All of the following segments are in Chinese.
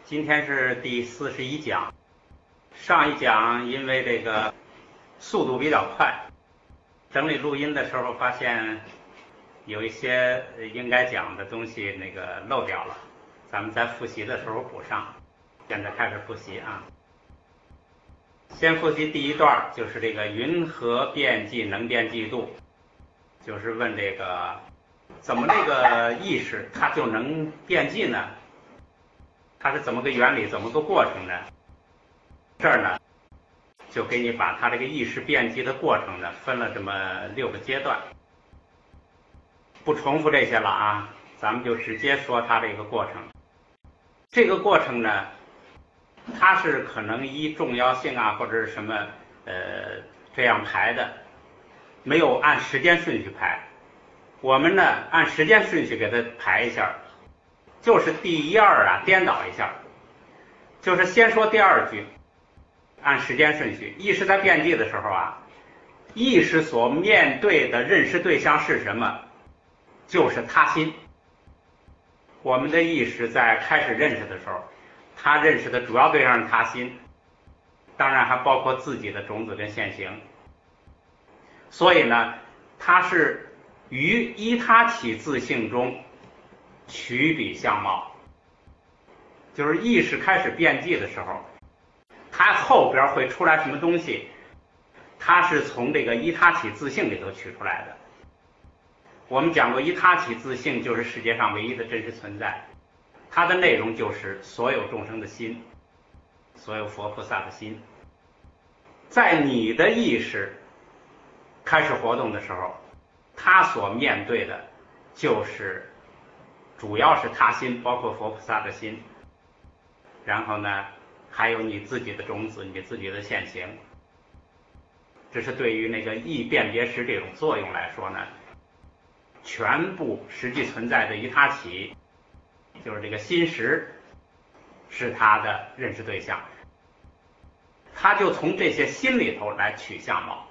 今天是第41讲。上一讲因为这个速度比较快，整理录音的时候发现有一些应该讲的东西漏掉了，咱们在复习的时候补上。现在开始复习啊。先复习第一段，就是这个云何变计能变计度，就是问这个怎么这个意识它就能变计呢？它是怎么个原理，怎么个过程呢？这儿呢就给你把它这个意识变计的过程呢分了这么6个阶段，不重复这些了啊，咱们就直接说它这个过程。这个过程呢，它是可能依重要性啊或者是什么这样排的，没有按时间顺序排。我们呢按时间顺序给它排一下，就是第一二啊颠倒一下，就是先说第二句，按时间顺序。意识在变计的时候啊，意识所面对的认识对象是什么？就是他心。我们的意识在开始认识的时候，他认识的主要对象是他心，当然还包括自己的种子跟现行。所以呢，它是于依他起自性中取彼相貌，就是意识开始变计的时候，它后边会出来什么东西，它是从这个依他起自性里头取出来的。我们讲过，依他起自性就是世界上唯一的真实存在，它的内容就是所有众生的心，所有佛菩萨的心。在你的意识开始活动的时候，它所面对的就是主要是他心，包括佛菩萨的心，然后呢还有你自己的种子，你自己的现行。这是对于那个意辨别识这种作用来说呢，全部实际存在的依他起，就是这个心识是他的认识对象，他就从这些心里头来取相貌。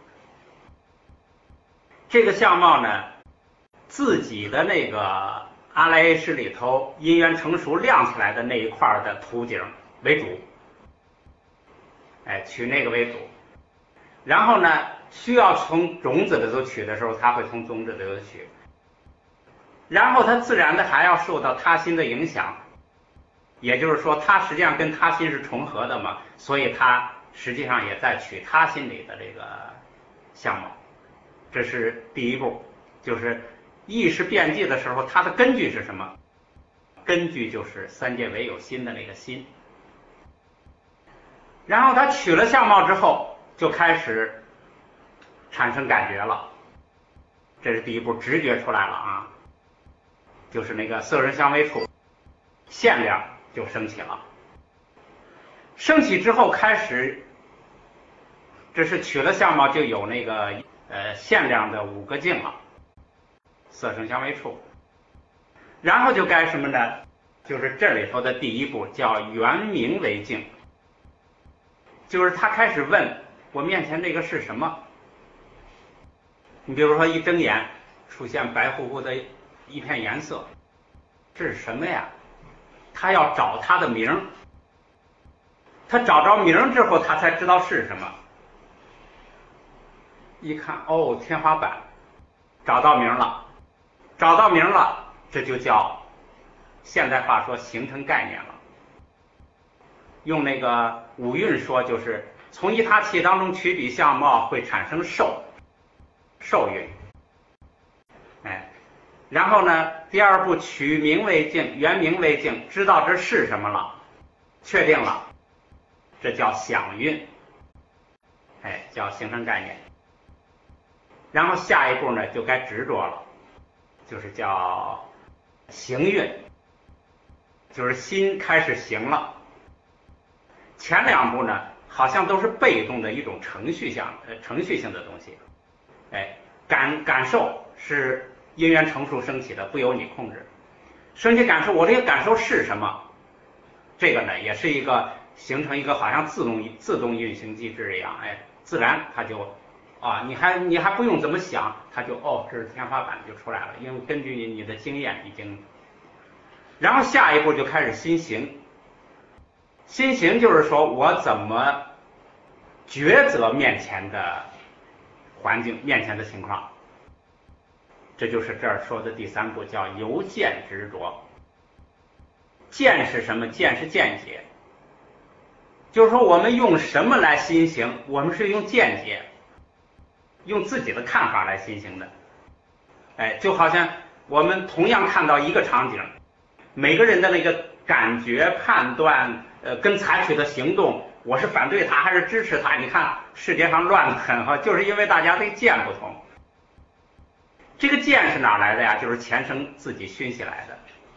这个相貌呢，自己的那个阿赖耶识里头因缘成熟亮起来的那一块的图景为主，取那个为主。然后呢，需要从种子里头取的时候，他会从种子里头取。然后他自然的还要受到他心的影响，也就是说，他实际上跟他心是重合的嘛，所以他实际上也在取他心里的这个相貌。这是第一步，就是意识变计的时候，它的根据是什么？根据就是三界唯有心的那个心。然后他取了相貌之后，就开始产生感觉了。这是第一步，直觉出来了啊，就是那个色声香味触，限量就升起了。升起之后开始，这是取了相貌就有那个限量的5个境了，色声香味触。然后就该什么呢？就是这里头的第一步叫圆明为境，就是他开始问我面前这个是什么。你比如说一睁眼出现白乎乎的一片颜色，这是什么呀？他要找他的名，他找着名之后他才知道是什么。一看，哦，天花板，找到名了，找到名了，这就叫现代话说形成概念了。用那个五蕴说，就是从依他起当中取彼相貌会产生受蕴。然后呢，第二步取名为境，圆明为境，知道这是什么了，确定了，这叫想蕴，叫形成概念。然后下一步呢就该执着了，就是叫行蕴，就是心开始行了。前2步呢好像都是被动的一种程序性的东西，感受是因缘成熟升起的，不由你控制。升起感受，我这个感受是什么？这个呢也是一个形成一个好像自动运行机制一样，自然它就你还不用怎么想，它就这是天花板就出来了，因为根据你的经验已经。然后下一步就开始心行， 心行就是说我怎么抉择面前的环境、面前的情况，这就是这儿说的第3步，叫由见执着。见是什么？见是见解，就是说我们用什么来心行？我们是用见解，用自己的看法来心行的。就好像我们同样看到一个场景，每个人的那个感觉、判断，跟采取的行动，我是反对他还是支持他？你看世界上乱得很哈，就是因为大家的见不同。这个见是哪来的呀？就是前生自己熏习来的。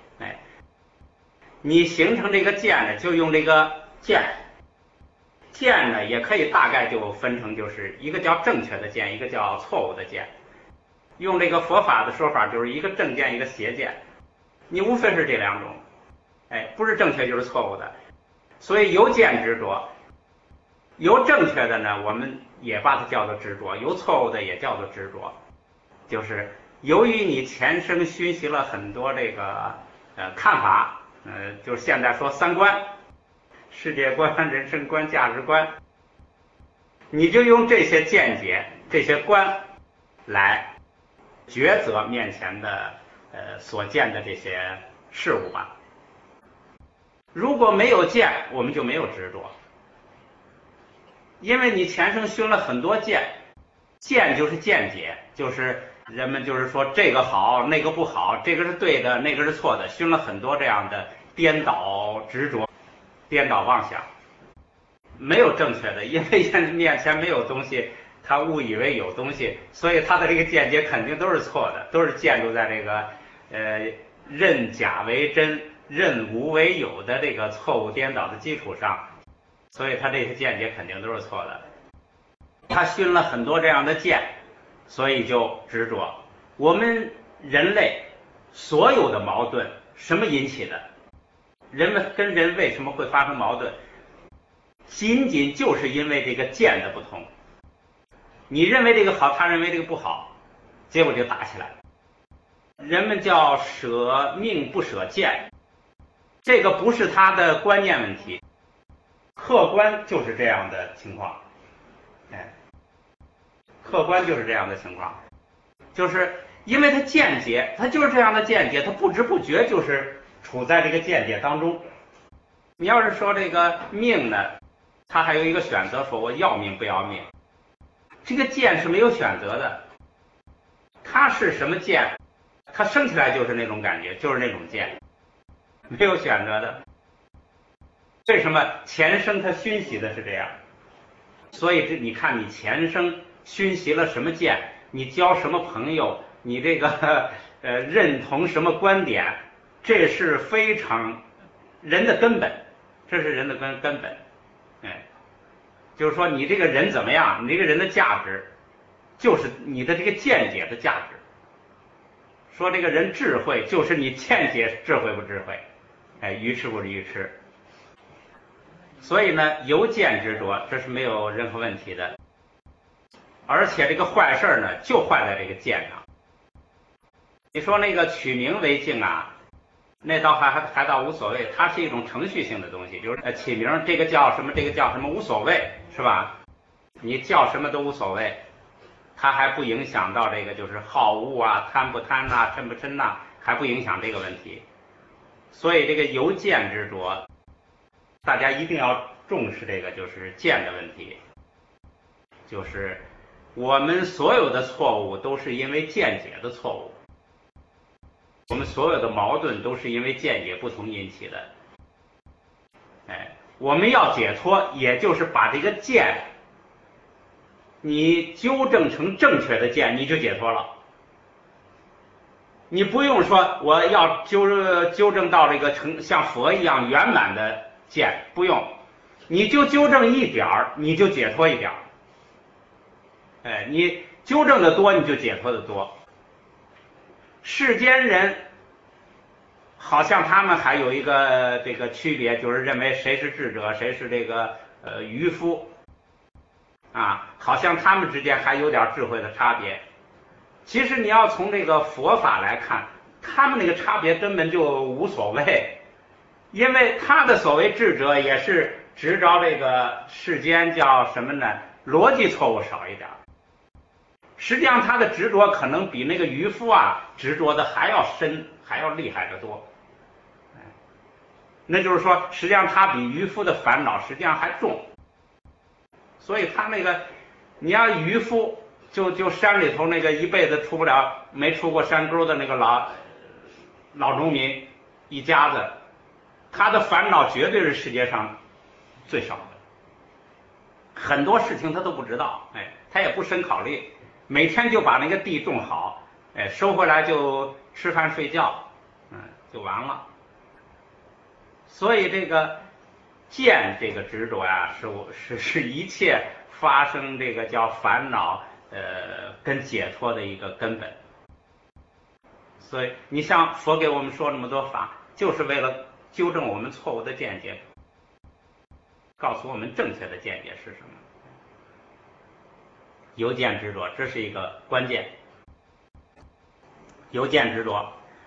你形成这个见呢，就用这个见。见呢，也可以大概就分成，就是一个叫正确的见，一个叫错误的见。用这个佛法的说法，就是一个正见，一个邪见。你无非是这2种，不是正确就是错误的。所以由见执着，由正确的呢，我们也把它叫做执着；由错误的也叫做执着。就是由于你前生熏习了很多这个看法，就是现在说3观：世界观、人生观、价值观，你就用这些见解、这些观来抉择面前的所见的这些事物吧。如果没有见，我们就没有执着，因为你前生熏了很多见，见就是见解，就是人们就是说这个好那个不好，这个是对的那个是错的，熏了很多这样的颠倒执着、颠倒妄想，没有正确的，因为面前没有东西，他误以为有东西，所以他的这个见解肯定都是错的，都是建筑在这个认假为真、认无为有的这个错误颠倒的基础上，所以他这些见解肯定都是错的。他熏了很多这样的见，所以就执着。我们人类所有的矛盾，什么引起的？人们跟人为什么会发生矛盾？仅仅就是因为这个见的不同。你认为这个好，他认为这个不好，结果就打起来。人们叫舍命不舍见，这个不是他的观念问题，客观就是这样的情况。客观就是这样的情况，就是因为他见解，他就是这样的见解，他不知不觉就是处在这个见解当中。你要是说这个命呢，他还有一个选择，说我要命不要命，这个见是没有选择的，他是什么见，他生起来就是那种感觉，就是那种见，没有选择的。为什么前生他熏习的是这样？所以你看你前生熏习了什么见，你交什么朋友，你这个认同什么观点，这是非常人的根本，这是人的根本。就是说你这个人怎么样，你这个人的价值就是你的这个见解的价值。说这个人智慧，就是你见解智慧不智慧，愚痴不愚痴。所以呢，由见执着，这是没有任何问题的。而且这个坏事呢，就坏在这个见上。你说那个取名为敬啊，那倒还倒无所谓，它是一种程序性的东西，就是起名，这个叫什么，这个叫什么无所谓，是吧？你叫什么都无所谓，它还不影响到这个就是好恶啊、贪不贪呐、嗔不嗔呐，还不影响这个问题。所以这个由见执着，大家一定要重视这个就是见的问题，就是我们所有的错误都是因为见解的错误，我们所有的矛盾都是因为见解不同引起的。我们要解脱，也就是把这个见你纠正成正确的见，你就解脱了。你不用说我要纠正到这个像佛一样圆满的见，不用，你就纠正一点儿，你就解脱一点儿。你纠正的多，你就解脱的多。世间人好像他们还有一个这个区别，就是认为谁是智者，谁是这个愚夫啊，好像他们之间还有点智慧的差别。其实你要从这个佛法来看，他们那个差别根本就无所谓。 因为他的所谓智者也是执着这个世间叫什么呢？逻辑错误少一点。实际上他的执着可能比那个渔夫执着的还要深，还要厉害得多。那就是说，实际上他比渔夫的烦恼实际上还重。所以他那个，你要渔夫就山里头那个一辈子没出过山沟的那个老农民一家子，他的烦恼绝对是世界上最少的。很多事情他都不知道，他也不深考虑，每天就把那个地种好，收回来就吃饭睡觉，就完了。所以这个见这个执着是一切发生这个叫烦恼跟解脱的一个根本。所以你像佛给我们说那么多法，就是为了纠正我们错误的见解，告诉我们正确的见解是什么。由见执着，这是一个关键。由见执着，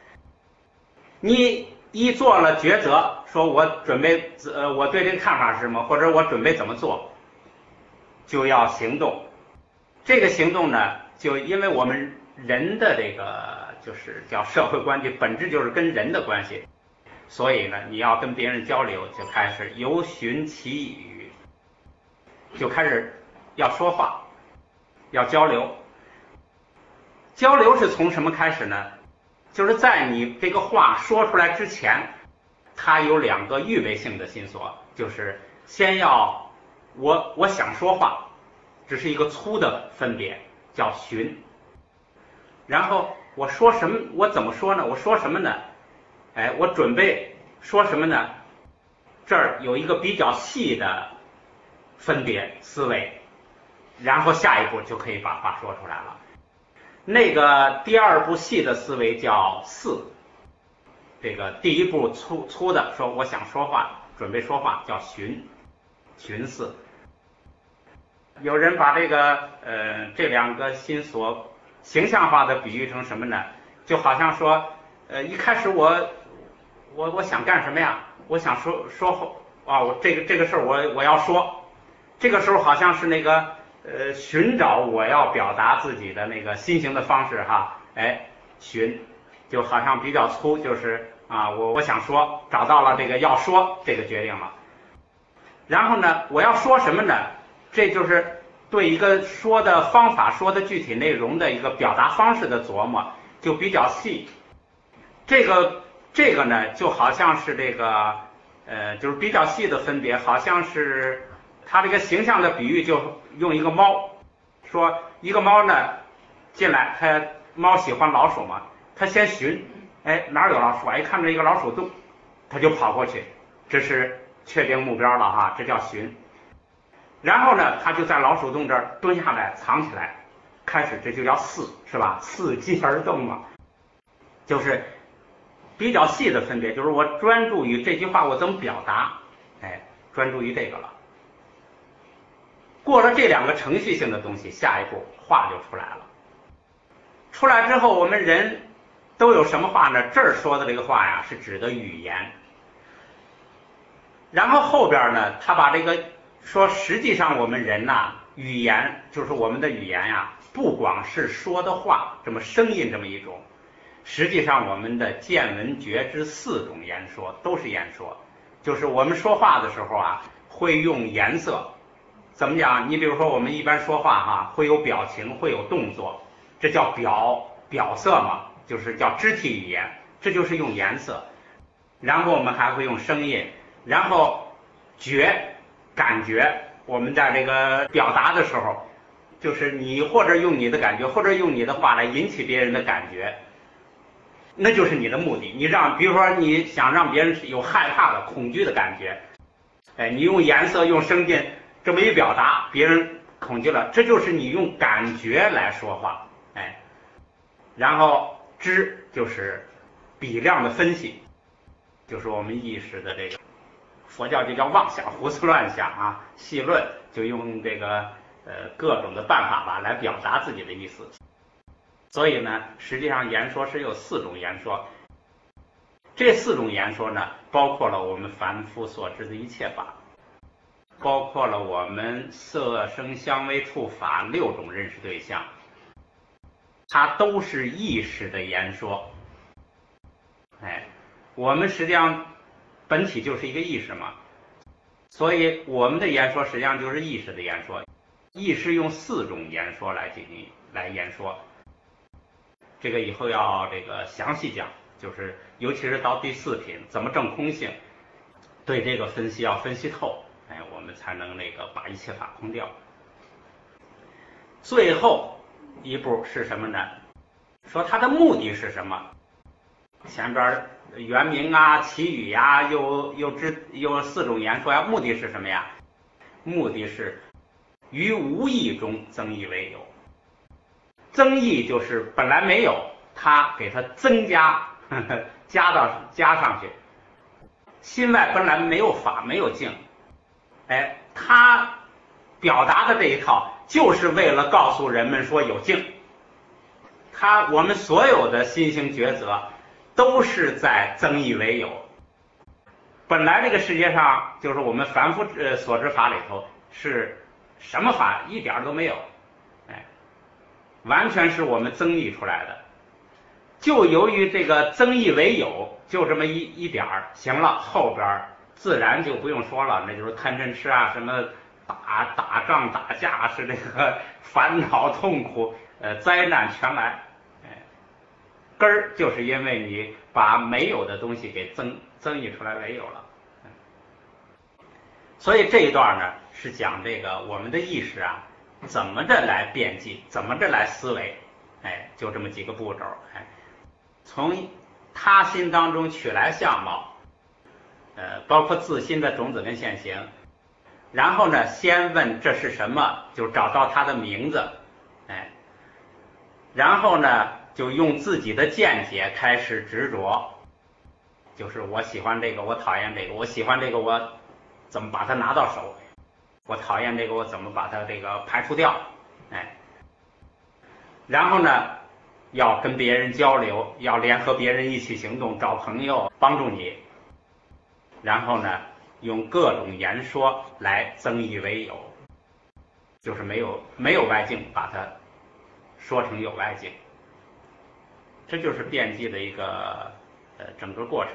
你一做了抉择，说我准备我对这个看法是什么，或者我准备怎么做，就要行动。这个行动呢，就因为我们人的这个就是叫社会关系，本质就是跟人的关系，所以呢，你要跟别人交流，就开始由循其语，就开始要说话，要交流。交流是从什么开始呢？就是在你这个话说出来之前，它有两个预备性的心所，就是先要我想说话，这是一个粗的分别，叫循。然后我说什么，我怎么说呢？我说什么呢？我准备说什么呢？这儿有一个比较细的分别思维，然后下一步就可以把话说出来了。那个第二步细的思维叫四，这个第一步粗的说我想说话，准备说话叫循四。有人把这个这两个心所形象化的比喻成什么呢？就好像说一开始我想干什么呀？我想说我这个事儿我要说，这个时候好像是那个寻找我要表达自己的那个心形的方式寻就好像比较粗，就是我想说，找到了这个要说这个决定了。然后呢，我要说什么呢？这就是对一个说的方法、说的具体内容的一个表达方式的琢磨，就比较细。这个呢，就好像是这个就是比较细的分别，好像是它这个形象的比喻，就用一个猫，说一个猫呢进来，猫喜欢老鼠嘛，它先寻，哪有老鼠一看着一个老鼠洞，它就跑过去，这是确定目标了这叫寻。然后呢，它就在老鼠洞这儿蹲下来藏起来，开始这就叫伺，是吧？伺机而动嘛，就是比较细的分别，就是我专注于这句话我怎么表达，专注于这个了。过了这两个程序性的东西，下一步话就出来了。出来之后，我们人都有什么话呢？这儿说的这个话呀，是指的语言。然后后边呢，他把这个说，实际上我们人语言就是我们的语言不光是说的话这么声音这么一种，实际上我们的见闻觉知四种言说都是言说。就是我们说话的时候会用颜色。怎么讲？你比如说我们一般说话会有表情，会有动作，这叫表色嘛，就是叫肢体语言，这就是用颜色。然后我们还会用声音，然后感觉，我们在这个表达的时候，就是你或者用你的感觉，或者用你的话来引起别人的感觉，那就是你的目的。比如说你想让别人有害怕的、恐惧的感觉，你用颜色、用声音这么一表达，别人恐惧了，这就是你用感觉来说话，然后知就是比量的分析，就是我们意识的这个，佛教就叫妄想、胡思乱想细论，就用这个各种的办法吧来表达自己的意思。所以呢，实际上言说是有四种言说。 这4种言说呢，包括了我们凡夫所知的一切法，包括了我们色声香味触法6种认识对象，它都是意识的言说。我们实际上本体就是一个意识嘛，所以我们的言说实际上就是意识的言说。意识用4种言说来进行言说，这个以后要详细讲，就是尤其是到第4品怎么证空性，对这个分析要分析透，我们才能把一切法空掉。最后一步是什么呢？说它的目的是什么？前边原名啊、其语呀，又4种言说呀，目的是什么呀？目的是于无义中增益为有。增益就是本来没有，它给它增加，加上去。心外本来没有法，没有境，它表达的这一套就是为了告诉人们说有境。我们所有的心行抉择都是在增益为有。本来这个世界上就是我们凡夫所知法里头是什么法一点都没有，完全是我们增益出来的。就由于这个增益为有，就这么一点儿，行了，后边自然就不用说了，那就是贪嗔痴啊，什么打仗打架，是这个烦恼痛苦灾难全来。根儿就是因为你把没有的东西给增益出来为有了。所以这一段呢是讲我们的意识啊怎么着来辩计，怎么着来思维，就这么几个步骤，从他心当中取来相貌，包括自心的种子跟现行，然后呢先问这是什么，就找到它的名字，然后呢就用自己的见解开始执着，就是我喜欢这个，我讨厌这个，我喜欢这个，我怎么把它拿到手，我讨厌这个，我怎么把它排除掉，然后呢要跟别人交流，要联合别人一起行动，找朋友帮助你，然后呢用各种言说来增益为有，就是没有外境把它说成有外境。这就是辩计的一个整个过程。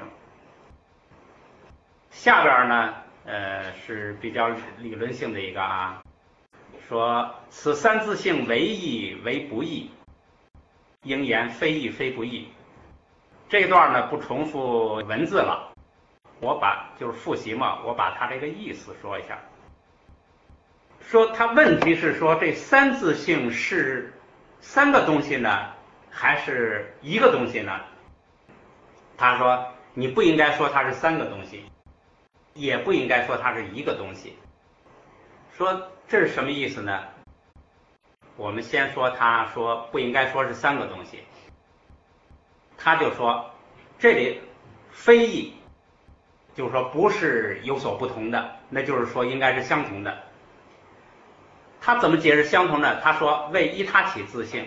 下边呢是比较理论性的一个说此三自性为义为不义，应言非义非不义。这一段呢不重复文字了，我就是复习嘛，我把它这个意思说一下。说它问题是说这三自性是3个东西呢还是1个东西呢？他说你不应该说它是3个东西，也不应该说它是1个东西。说这是什么意思呢？我们先说他说不应该说是3个东西，他就说这里非义，就是说不是有所不同的，那就是说应该是相同的。他怎么解释相同呢？他说为依他起自性。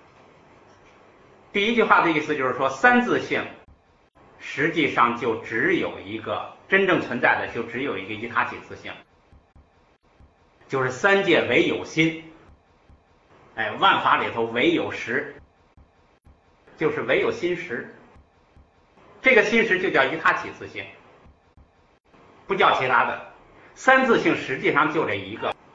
第一句话的意思就是说三自性实际上就只有一个真正存在的，就只有一个依他起自性，就是三界唯有心，万法里头唯有实，就是唯有心实。这个心实就叫依他起自性，不叫其他的。三自性实际上就这一个。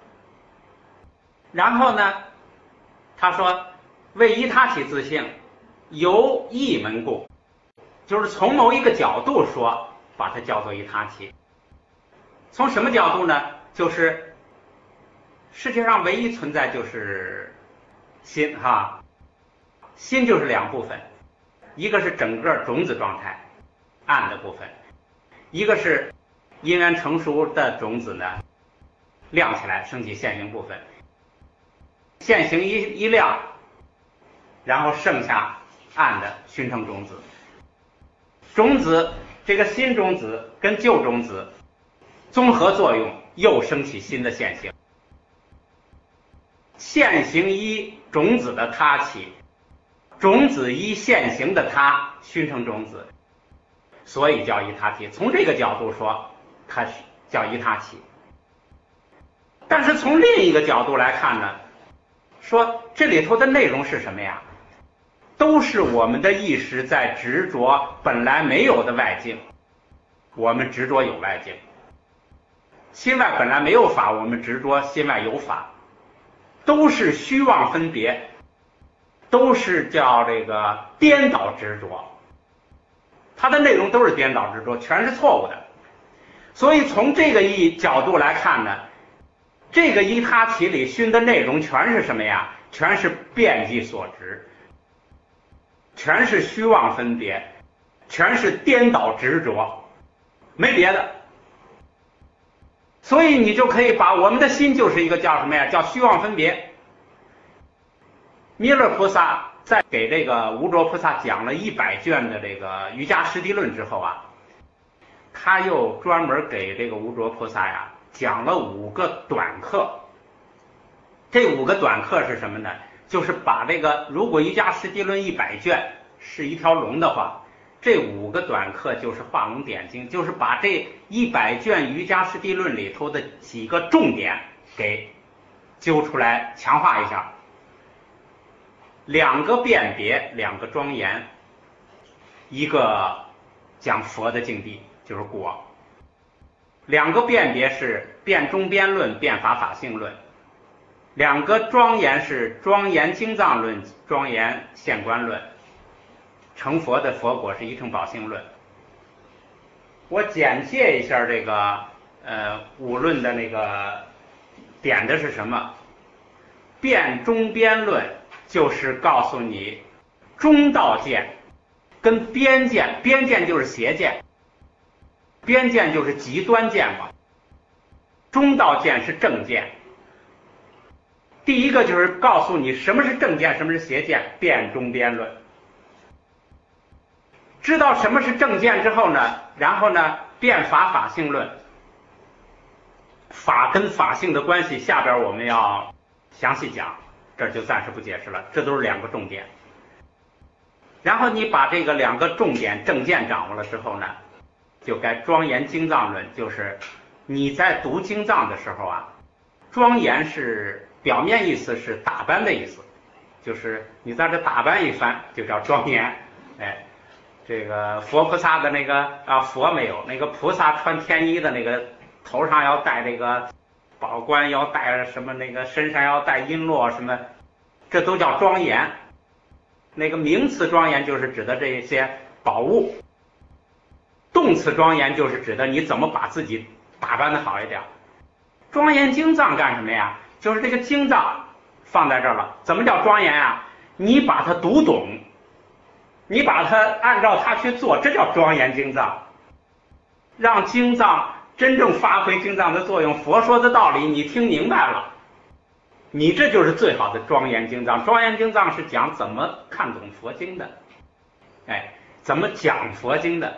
然后呢他说为依他起自性由一门故，就是从某一个角度说把它叫做依他起。从什么角度呢？就是世界上唯一存在就是心心就是2部分，一个是整个种子状态暗的部分，一个是因缘成熟的种子呢亮起来升起现行部分，现行一亮，然后剩下暗的熏成种子。种子这个新种子跟旧种子综合作用，又升起新的现行。现行依种子的他起，种子依现行的他熏成种子， 所以叫依他起。从这个角度说，它是叫依他起。但是从另一个角度来看呢，说这里头的内容是什么呀？都是我们的意识在执着本来没有的外境，我们执着有外境。心外本来没有法，我们执着心外有法，都是虚妄分别，都是叫这个颠倒执着。它的内容都是颠倒执着，全是错误的。所以从这个角度来看呢，这个依他起里熏的内容全是什么呀？全是遍计所执，全是虚妄分别，全是颠倒执着，没别的。所以你就可以把我们的心就是一个叫什么呀？叫虚妄分别。弥勒菩萨在给这个无着菩萨讲了100卷的这个瑜伽师地论之后啊，他又专门给这个无着菩萨呀讲了5个短课。这5个短课是什么呢？就是把这个如果瑜伽师地论100卷是一条龙的话，这5个短课就是画龙点睛，就是把这100卷瑜伽师地论里头的几个重点给揪出来强化一下。2个辨别，2个庄严，一个讲佛的境地就是果。2个辨别是辩中边论、辩法法性论。2个庄严是庄严经藏论、庄严现观论。成佛的佛果是一乘宝性论。我简介一下这个5论的那个点的是什么？辩中边论就是告诉你中道见跟边见，边见就是邪见，边见就是极端见嘛，中道见是正见。第一个就是告诉你什么是正见，什么是邪见，辩中边论。知道什么是正见之后呢，然后呢，辩法法性论。法跟法性的关系，下边我们要详细讲，这就暂时不解释了，这都是2个重点。然后你把这个2个重点正见掌握了之后呢，就该庄严经藏论，就是你在读经藏的时候啊，庄严是表面意思是打扮的意思，就是你在这打扮一番就叫庄严。这个佛菩萨的那个佛没有，那个菩萨穿天衣的那个头上要戴这个宝冠，要戴什么，那个身上要戴璎珞什么，这都叫庄严。那个名词庄严就是指的这些宝物，动词庄严就是指的你怎么把自己打扮的好一点。庄严经藏干什么呀？就是这个经藏放在这儿了，怎么叫庄严啊？你把它读懂，你把它按照它去做，这叫庄严经藏。让经藏真正发挥经藏的作用，佛说的道理你听明白了，你这就是最好的庄严经藏。庄严经藏是讲怎么看懂佛经的，怎么讲佛经的。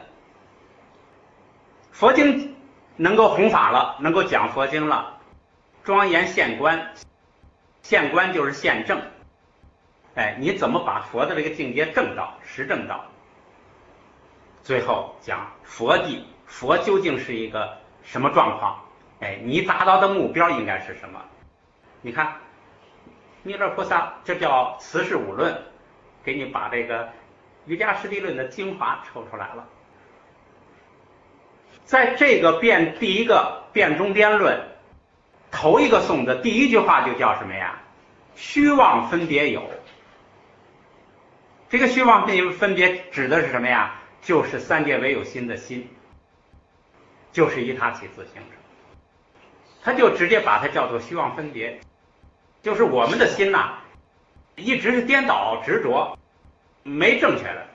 佛经能够弘法了，能够讲佛经了，庄严现观，现观就是现证。你怎么把佛的这个境界证到，实证到？最后讲佛地，佛究竟是一个什么状况？你达到的目标应该是什么？你看，弥勒菩萨这叫慈氏5论，给你把这个瑜伽师地论的精华抽出来了。在这个第一个辩中边论头一个颂的第1句话就叫什么呀？虚妄分别有。这个虚妄分别指的是什么呀？就是三界唯有心的心，就是依他起自性者。他就直接把它叫做虚妄分别，就是我们的心呐，一直是颠倒执着，没正确的。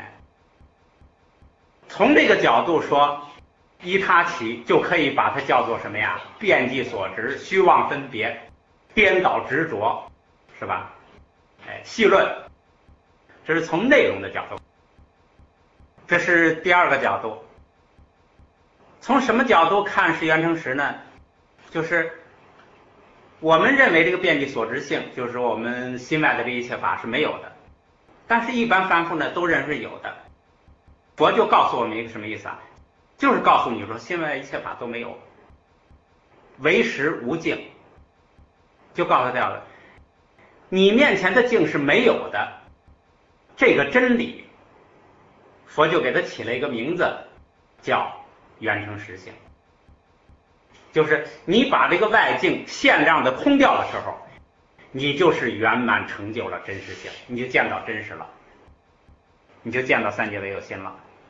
从这个角度说，依他起就可以把它叫做什么呀？遍计所执，虚妄分别，颠倒执着，是吧？细论。这是从内容的角度，这是第2个角度。从什么角度看是缘成实呢？就是我们认为这个遍计所执性，就是我们心外的这一切法是没有的，但是一般凡夫呢都认为是有的。 佛就告诉我们一个什么意思啊？就是告诉你说心外一切法都没有，唯识无境，就告诉掉了，你面前的境是没有的，这个真理，佛就给它起了一个名字，叫圆成实性。就是你把这个外境限量的空掉的时候，你就是圆满成就了真实性，你就见到真实了，你就见到三界唯有心了。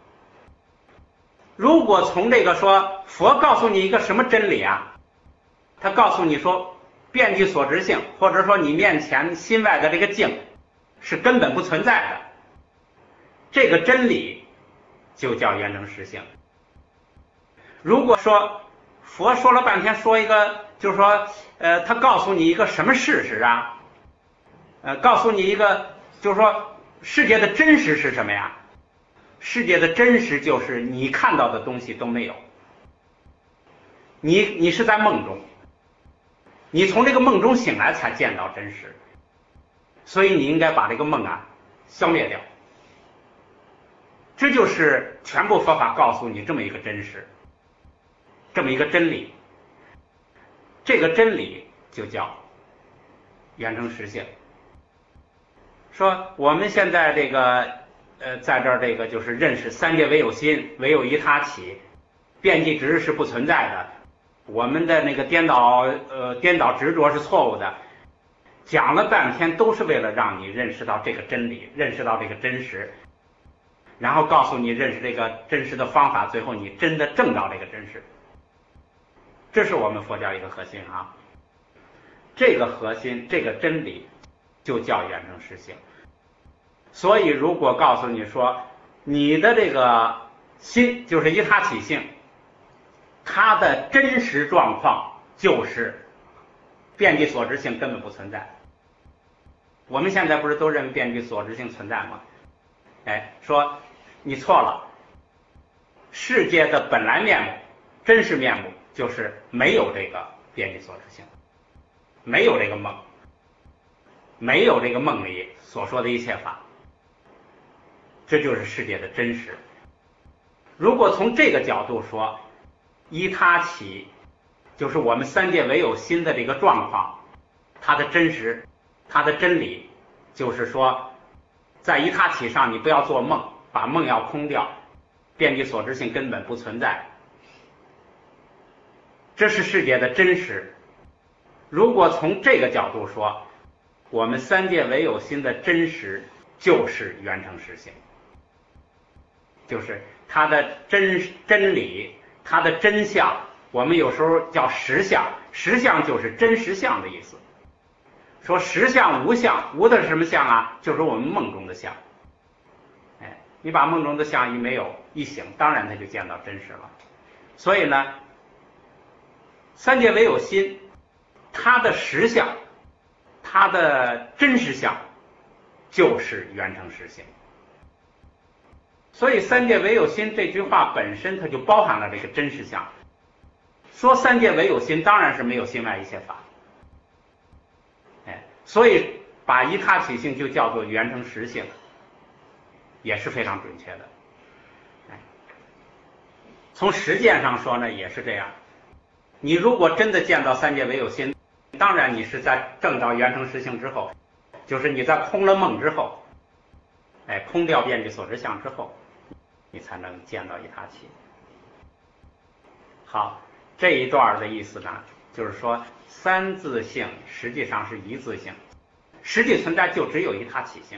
如果从这个说佛告诉你一个什么真理啊，他告诉你说遍具所执性，或者说你面前心外的这个境是根本不存在的，这个真理就叫圆成实性。如果说佛说了半天说一个，就是说他告诉你一个什么事实啊，告诉你一个，就是说世界的真实是什么呀？世界的真实就是你看到的东西都没有，你是在梦中，你从这个梦中醒来才见到真实，所以你应该把这个梦啊消灭掉。这就是全部佛法告诉你这么一个真实，这么一个真理，这个真理就叫圆成实性。说我们现在这个在这儿这个就是认识三界唯有心，唯有一他起，遍计执是不存在的，我们的那个颠倒执着是错误的，讲了半天都是为了让你认识到这个真理，认识到这个真实，然后告诉你认识这个真实的方法，最后你真的证到这个真实。这是我们佛教一个核心啊，这个核心，这个真理就叫圆成实性。所以如果告诉你说你的这个心就是一他起性，它的真实状况就是遍计所执性根本不存在。我们现在不是都认为遍计所执性存在吗？说你错了，世界的本来面目，真实面目就是没有这个遍计所执性，没有这个梦，没有这个梦里所说的一切法，这就是世界的真实。如果从这个角度说，依他起就是我们三界唯有心的这个状况，它的真实，它的真理，就是说在依他起上你不要做梦，把梦要空掉，遍计所执性根本不存在，这是世界的真实。如果从这个角度说，我们三界唯有心的真实就是圆成实性，就是它的真理，它的真相，我们有时候叫实相，实相就是真实相的意思。说实相无相，无的是什么相啊？就是我们梦中的相。你把梦中的相一没有，一醒，当然他就见到真实了。所以呢，三界唯有心，它的实相，它的真实相就是圆成实性。所以三界唯有心这句话本身它就包含了这个真实相。说三界唯有心，当然是没有心外一切法。所以把依他起性就叫做圆成实性，也是非常准确的。从实践上说呢，也是这样。你如果真的见到三界唯有心，当然你是在证到圆成实性之后，就是你在空了梦之后，空掉遍计所执相之后，你才能见到依他起。好，这一段的意思呢，就是说三自性实际上是一自性，实际存在就只有依他起性。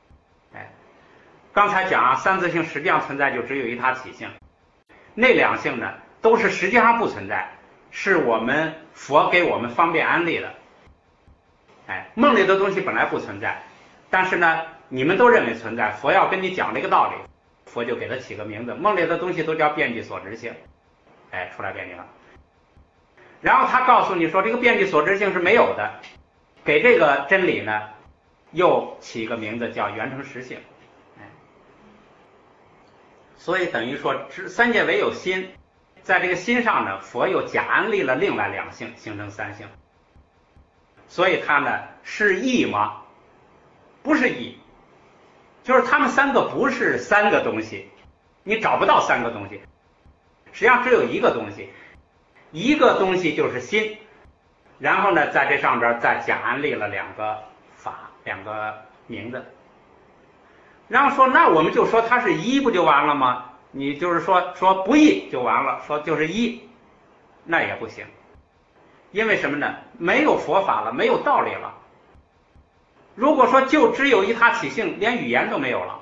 刚才讲啊，三自性实际上存在就只有依他起性，那两性呢都是实际上不存在，是我们佛给我们方便安利的。梦里的东西本来不存在，但是呢你们都认为存在，佛要跟你讲这个道理，佛就给它起个名字，梦里的东西都叫遍计所执性，出来辩证了。然后他告诉你说这个遍计所执性是没有的，给这个真理呢又起一个名字叫圆成实性。所以等于说三界唯有心，在这个心上呢，佛又假安立了另外两性，形成三性。所以它呢是异吗？不是异，就是他们三个不是三个东西， 你找不到三个东西，实际上只有一个东西，一个东西就是心。然后呢，在这上边再假安立了两个法，两个名字。然后说，那我们就说它是一不就完了吗？你就是说不异就完了，说就是一，那也不行。因为什么呢？没有佛法了，没有道理了。如果说就只有一他起性，连语言都没有了，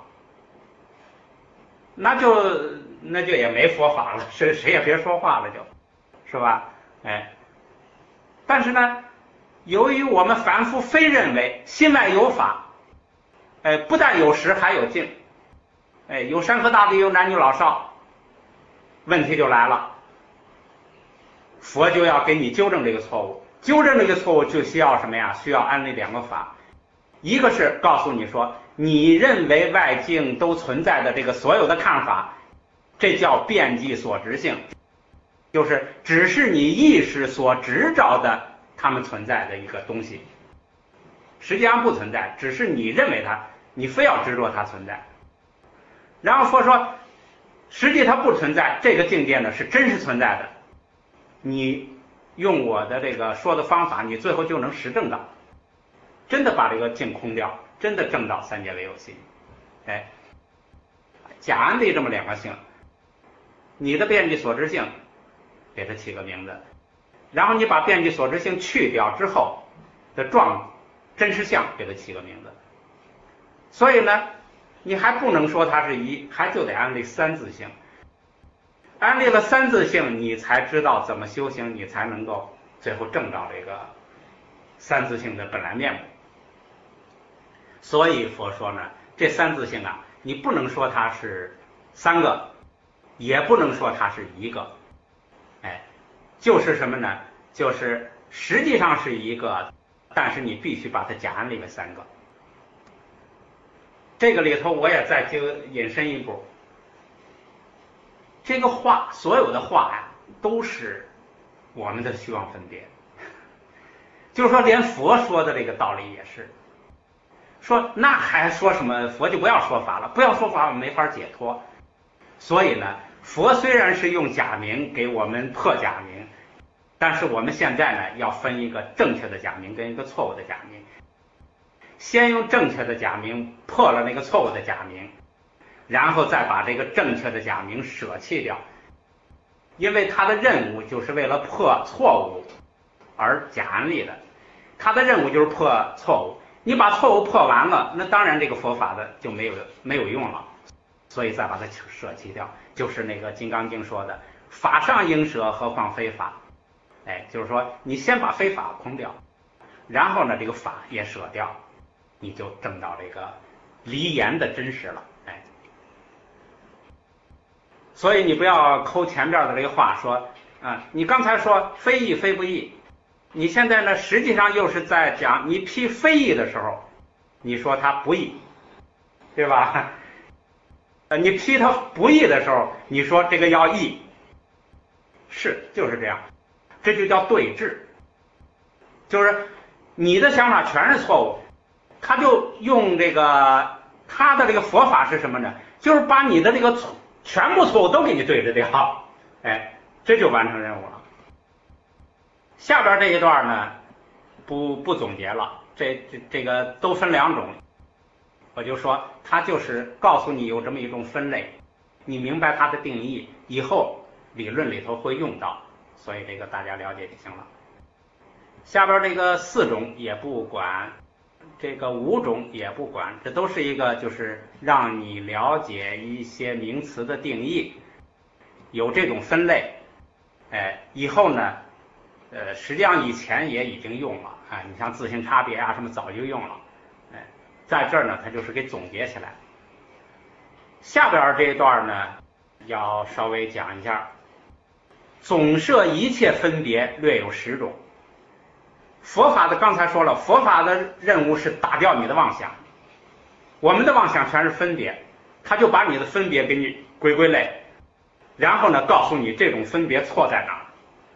那就也没佛法了，谁也别说话了就，是吧？哎，但是呢，由于我们凡夫非认为心外有法，不但有实还有境，有山河大地，有男女老少，问题就来了。佛就要给你纠正这个错误，纠正这个错误就需要什么呀？需要安立两个法，一个是告诉你说，你认为外境都存在的这个所有的看法，这叫遍计所执性，就是只是你意识所执照的它们存在的一个东西，实际上不存在，只是你认为它，你非要执着它存在。然后佛说，实际它不存在，这个境界呢是真实存在的。你用我的这个说的方法，你最后就能实证到，真的把这个境空掉，真的证到三界唯有心。假安立这么两个性，你的遍计所知性给它起个名字，然后你把遍计所知性去掉之后的真实相给它起个名字。所以呢，你还不能说它是一，还就得安立三自性。安立了三自性，你才知道怎么修行，你才能够最后证到这个三自性的本来面目。所以佛说呢，这三自性啊，你不能说它是三个，也不能说它是一个，就是什么呢？就是实际上是一个，但是你必须把它假安立为三个。这个里头我也再引申一步，这个话，所有的话呀，都是我们的虚妄分别。就是说，连佛说的这个道理也是，说那还说什么？佛就不要说法了，不要说法，我们没法解脱。所以呢，佛虽然是用假名给我们破假名，但是我们现在呢，要分一个正确的假名跟一个错误的假名。先用正确的假名破了那个错误的假名，然后再把这个正确的假名舍弃掉，因为他的任务就是为了破错误而假安立的，他的任务就是破错误。你把错误破完了，那当然这个佛法的就没有用了，所以再把它舍弃掉，就是那个《金刚经》说的“法上应舍，何况非法”。就是说你先把非法空掉，然后呢这个法也舍掉，你就证到这个离言的真实了。所以你不要抠前边的这个话说你刚才说非义非不义，你现在呢实际上又是在讲你批非义的时候，你说它不义，对吧？你批它不义的时候，你说这个要义，就是这样，这就叫对治，就是你的想法全是错误，他就用这个他的这个佛法是什么呢？就是把你的这个全部错误都给你对着掉，这就完成任务了。下边这一段呢，不总结了，这个都分两种，我就说它就是告诉你有这么一种分类，你明白它的定义，以后理论里头会用到，所以这个大家了解就行了。下边这个4种也不管，这个5种也不管，这都是一个就是让你了解一些名词的定义，有这种分类，以后呢，实际上以前也已经用了，你像自性差别啊什么早就用了，在这儿呢，它就是给总结起来。下边这一段呢，要稍微讲一下，总摄一切分别略有10种。佛法的刚才说了，佛法的任务是打掉你的妄想，我们的妄想全是分别，他就把你的分别给你归类，然后呢告诉你这种分别错在哪儿。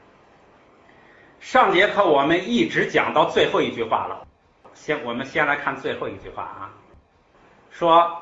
上节课我们一直讲到最后一句话了，我们先来看最后一句话啊，说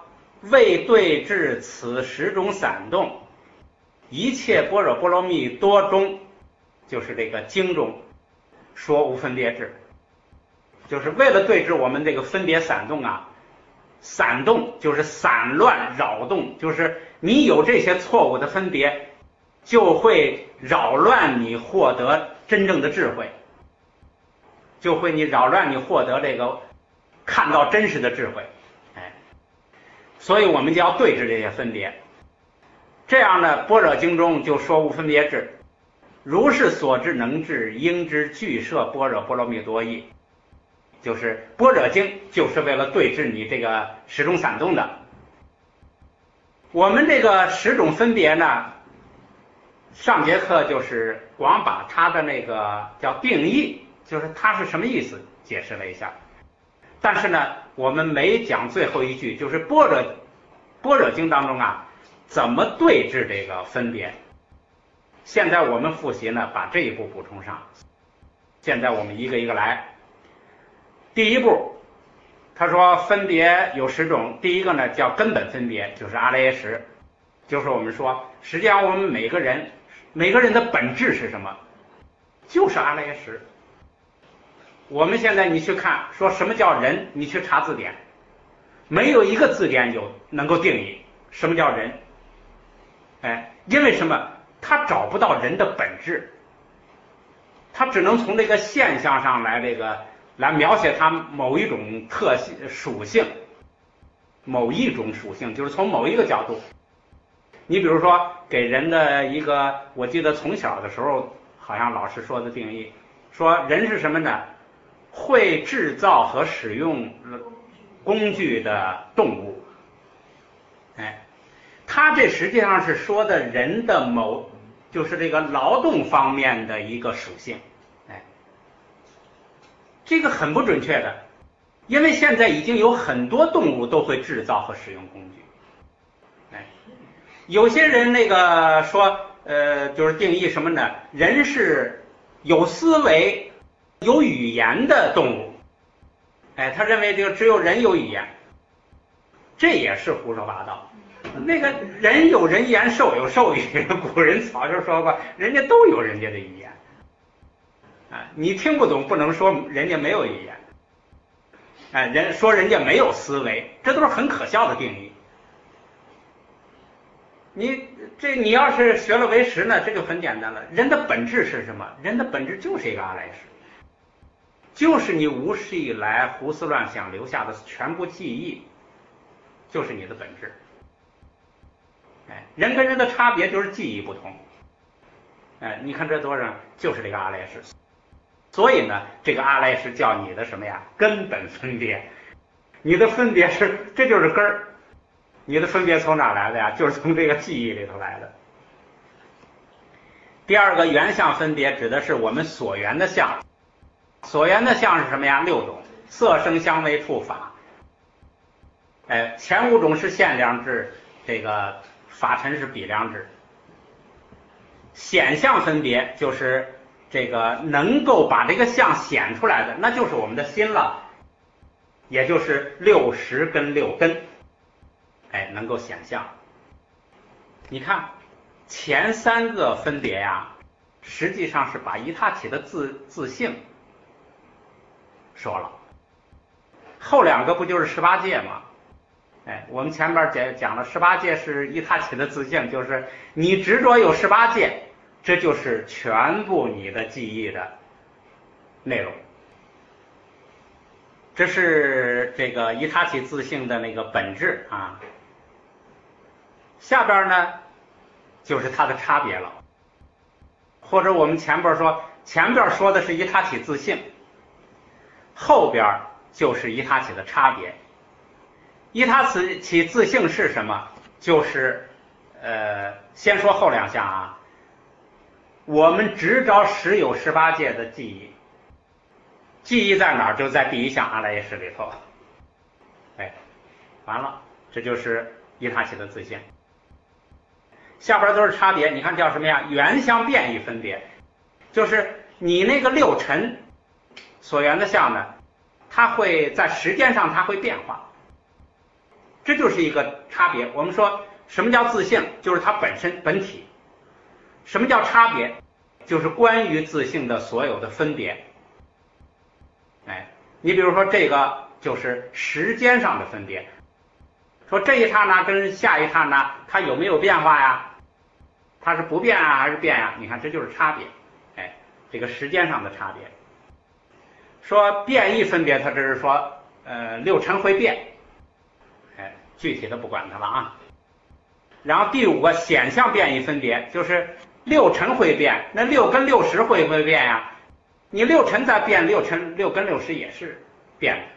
为对治此十种散动，一切般若波罗蜜多中，就是这个经中说无分别智，就是为了对治我们这个分别散动啊。散动就是散乱扰动，就是你有这些错误的分别，就会扰乱你获得真正的智慧，就会扰乱你获得这个看到真实的智慧。所以我们就要对治这些分别。这样呢，般若经中就说无分别智，如是所知能治，应知具摄般若波罗蜜多义。就是般若经就是为了对治你这个十种散动的。我们这个十种分别呢，上节课就是光把它的那个叫定义，就是它是什么意思解释了一下。但是呢，我们没讲最后一句，就是般若经当中啊，怎么对治这个分别。现在我们复习呢，把这一步补充上。现在我们一个一个来。第一步，他说分别有十种，第一个呢叫根本分别，就是阿赖耶识，就是我们说，实际上我们每个人的本质是什么？就是阿赖耶识。我们现在你去看，说什么叫人，你去查字典，没有一个字典能够定义什么叫人。因为什么？他找不到人的本质，他只能从这个现象上来描写它某一种特性属性，某一种属性，就是从某一个角度。你比如说给人的一个，我记得从小的时候好像老师说的定义，说人是什么呢？会制造和使用工具的动物。他这实际上是说的人的就是这个劳动方面的一个属性。这个很不准确的，因为现在已经有很多动物都会制造和使用工具。有些人说就是定义什么呢？人是有思维有语言的动物。他认为只有人有语言，这也是胡说八道。人有人言，兽有兽语，古人早就说过，人家都有人家的语言。你听不懂不能说人家没有语言。人家没有思维，这都是很可笑的定义。你要是学了唯识呢，这就很简单了。人的本质是什么？人的本质就是一个阿赖识，就是你无始以来胡思乱想留下的全部记忆，就是你的本质。人跟人的差别就是记忆不同。你看这多少，就是这个阿赖识。所以呢，这个阿赖识叫你的什么呀？根本分别。你的分别这就是根儿。你的分别从哪来的呀？就是从这个记忆里头来的。第二个缘相分别指的是我们所缘的相。所缘的相是什么呀？六种：色声香味触法。前五种是现量质，这个法尘是比量质。显相分别就是这个能够把这个相显出来的，那就是我们的心了，也就是六识跟六根，能够显相。你看前三个分别呀，实际上是把一他起的自性说了，后两个不就是18界吗？我们前面讲了18界是一他起的自性，就是你执着有18界，这就是全部你的记忆的内容。这是这个一他起自性的那个本质啊。下边呢就是它的差别了，或者我们前边说的是一他起自性，后边就是一他起的差别。一他起自性是什么？就是先说后两项啊。我们执着实有18界的记忆，记忆在哪儿？就在第一项阿赖耶识里头。完了，这就是一他起的自性。下边都是差别，你看叫什么呀？缘相变异分别，就是你那个六尘所缘的相呢，它会在时间上它会变化。 这就是一个差别。我们说什么叫自性，就是它本身本体；什么叫差别，就是关于自性的所有的分别。你比如说这个就是时间上的分别，说这一刹那跟下一刹那它有没有变化呀？它是不变啊还是变呀？你看这就是差别，这个时间上的差别。说变异分别，它只是说六尘会变，具体的不管它了啊。然后第五个显象变异分别，就是六尘会变，那六跟六十会不会变呀？你六尘在变，六跟六十也是变的，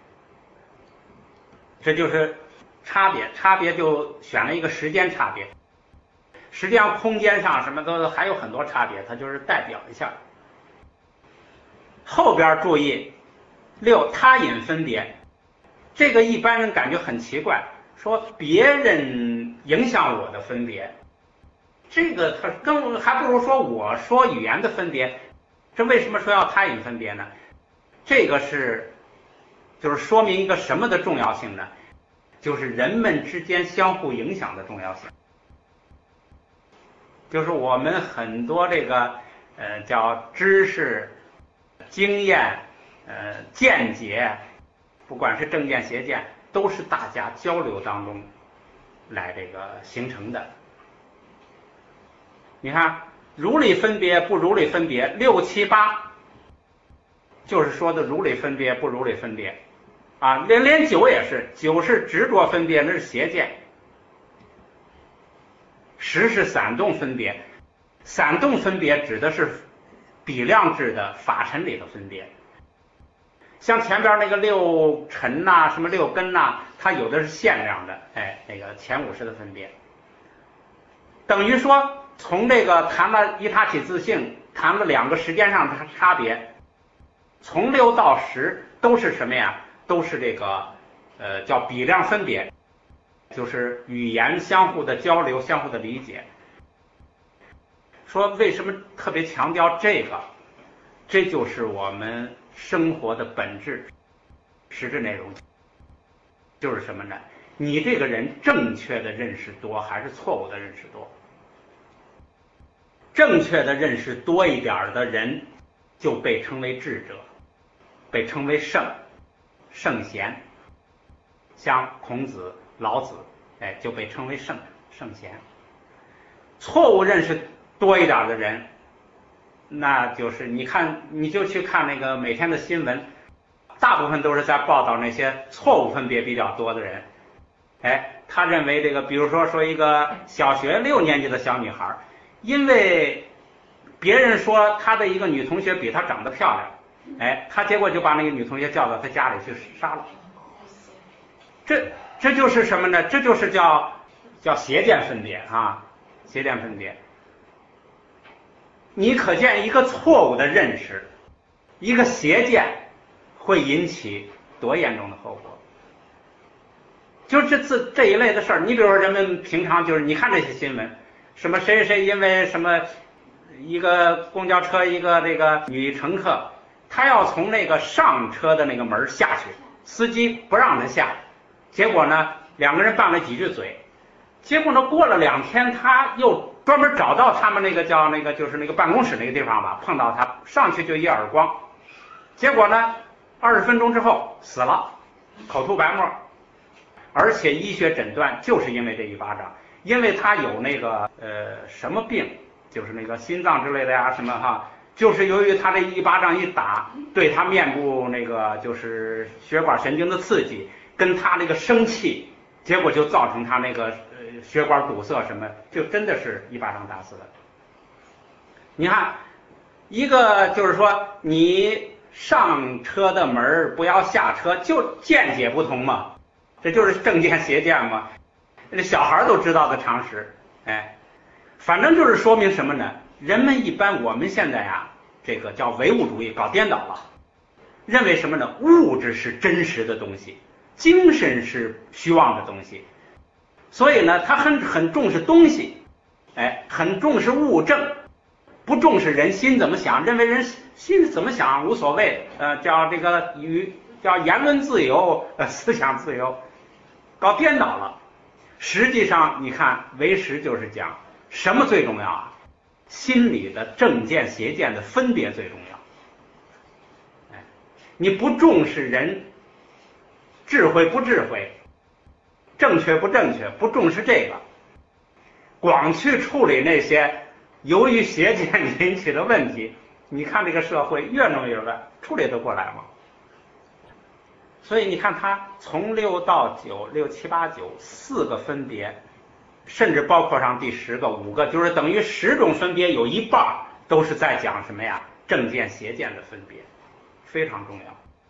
这就是差别。差别就选了一个时间差别，实际上空间上什么都还有很多差别，它就是代表一下。后边注意六他隐分别，这个一般人感觉很奇怪，说别人影响我的分别，这个它还不如说我说语言的分别。这为什么说要他隐分别呢？这个就是说明一个什么的重要性呢？就是人们之间相互影响的重要性。就是我们很多这个叫知识、经验、见解，不管是正见邪见，都是大家交流当中来这个形成的。你看如理分别不如理分别，六七八就是说的如理分别不如理分别啊，连九也是，九是执着分别，那是邪见。十是散动分别，散动分别指的是比量制的法尘里的分别。像前边那个六尘呐，什么六根呐，它有的是限量的，那个前50的分别。等于说从这个谈了一他起自性，谈了两个时间上的差别，从6到10都是什么呀？都是这个叫比量分别，就是语言相互的交流，相互的理解。说为什么特别强调这个？这就是我们生活的本质，实质内容就是什么呢？你这个人正确的认识多还是错误的认识多？正确的认识多一点的人就被称为智者，被称为圣贤，像孔子、老子，就被称为圣贤。错误认识多一点的人，那就是你就去看那个每天的新闻，大部分都是在报道那些错误分别比较多的人。他认为这个，比如说一个小学6年级的小女孩，因为别人说她的一个女同学比她长得漂亮，她结果就把那个女同学叫到她家里去杀了。这就是什么呢？这就是叫邪见分别啊，邪见分别。你可见一个错误的认识，一个邪见会引起多严重的后果。就这一类的事儿，你比如说人们平常就是你看这些新闻，什么谁因为什么一个公交车一个这个女乘客，她要从那个上车的那个门下去，司机不让她下，结果呢两个人拌了几句嘴，结果呢过了2天，他又专门找到他们那个就是那个办公室那个地方吧，碰到他上去就一耳光，结果呢20分钟之后死了，口吐白沫。而且医学诊断就是因为这一巴掌，因为他有那个什么病，就是那个心脏之类的呀什么哈，就是由于他这一巴掌一打，对他面部那个就是血管神经的刺激，跟他那个生气，结果就造成他那个血管堵塞什么，就真的是一巴掌打死的。你看，一个就是说你上车的门不要下车，就见解不同嘛。这就是正见邪见嘛，那小孩都知道的常识。反正就是说明什么呢？人们一般我们现在啊，这个叫唯物主义搞颠倒了，认为什么呢？物质是真实的东西，精神是虚妄的东西，所以呢，他很重视东西，很重视物证，不重视人心怎么想，认为人心怎么想无所谓，叫这个叫言论自由，思想自由。 搞颠倒了。实际上你看唯识就是讲什么最重要啊？心理的正见邪见的分别最重要。你不重视人智慧不智慧，正确不正确，不重视这个，光去处理那些由于邪见引起的问题，你看这个社会越弄越乱，处理得过来吗？所以你看他从6到9、6、7、8、94个分别，甚至包括上第10个5个，就是等于10种分别有一半都是在讲什么呀？正见邪见的分别，非常重要。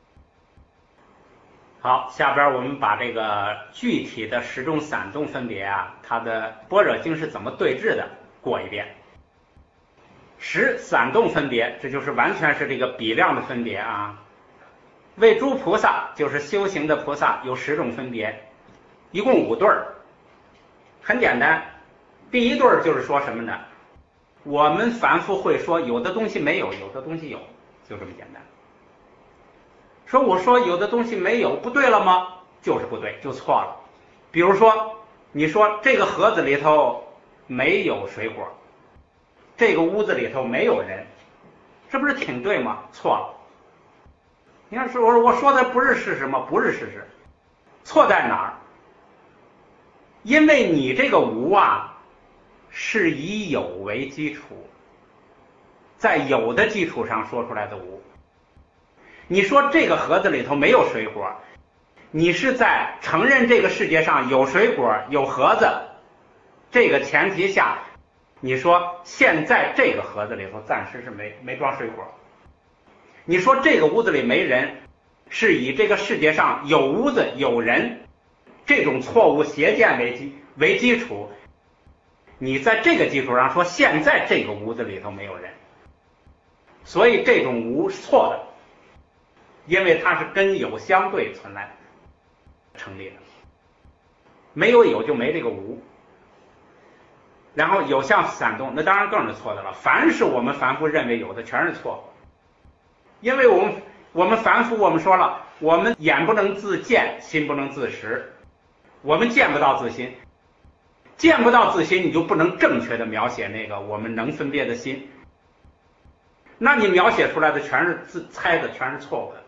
好，下边我们把这个具体的10种散动分别啊，它的般若经是怎么对治的过一遍。10散动分别，这就是完全是这个比量的分别啊。为诸菩萨，就是修行的菩萨，有10种分别，一共5对儿。很简单，第一对儿就是说什么呢？我们凡夫会说有的东西没有，有的东西有，就这么简单。说我说有的东西没有，不对了吗？就是不对，就错了。比如说，你说这个盒子里头没有水果，这个屋子里头没有人，这不是挺对吗？错了。你看，我说的不是事实吗？不是事实。错在哪儿？因为你这个无啊，是以有为基础，在有的基础上说出来的无。你说这个盒子里头没有水果，你是在承认这个世界上有水果有盒子这个前提下，你说现在这个盒子里头暂时是没装水果。你说这个屋子里没人，是以这个世界上有屋子有人这种错误邪见为基础，你在这个基础上说现在这个屋子里头没有人，所以这种无是错的，因为它是跟有相对存在成立的，没有有就没这个无。然后有相散动，那当然更是错的了。凡是我们凡夫认为有的全是错，因为我们凡夫，我们说了，我们眼不能自见，心不能自识，我们见不到自心，见不到自心，你就不能正确的描写那个我们能分别的心，那你描写出来的全是自猜的，全是错误的。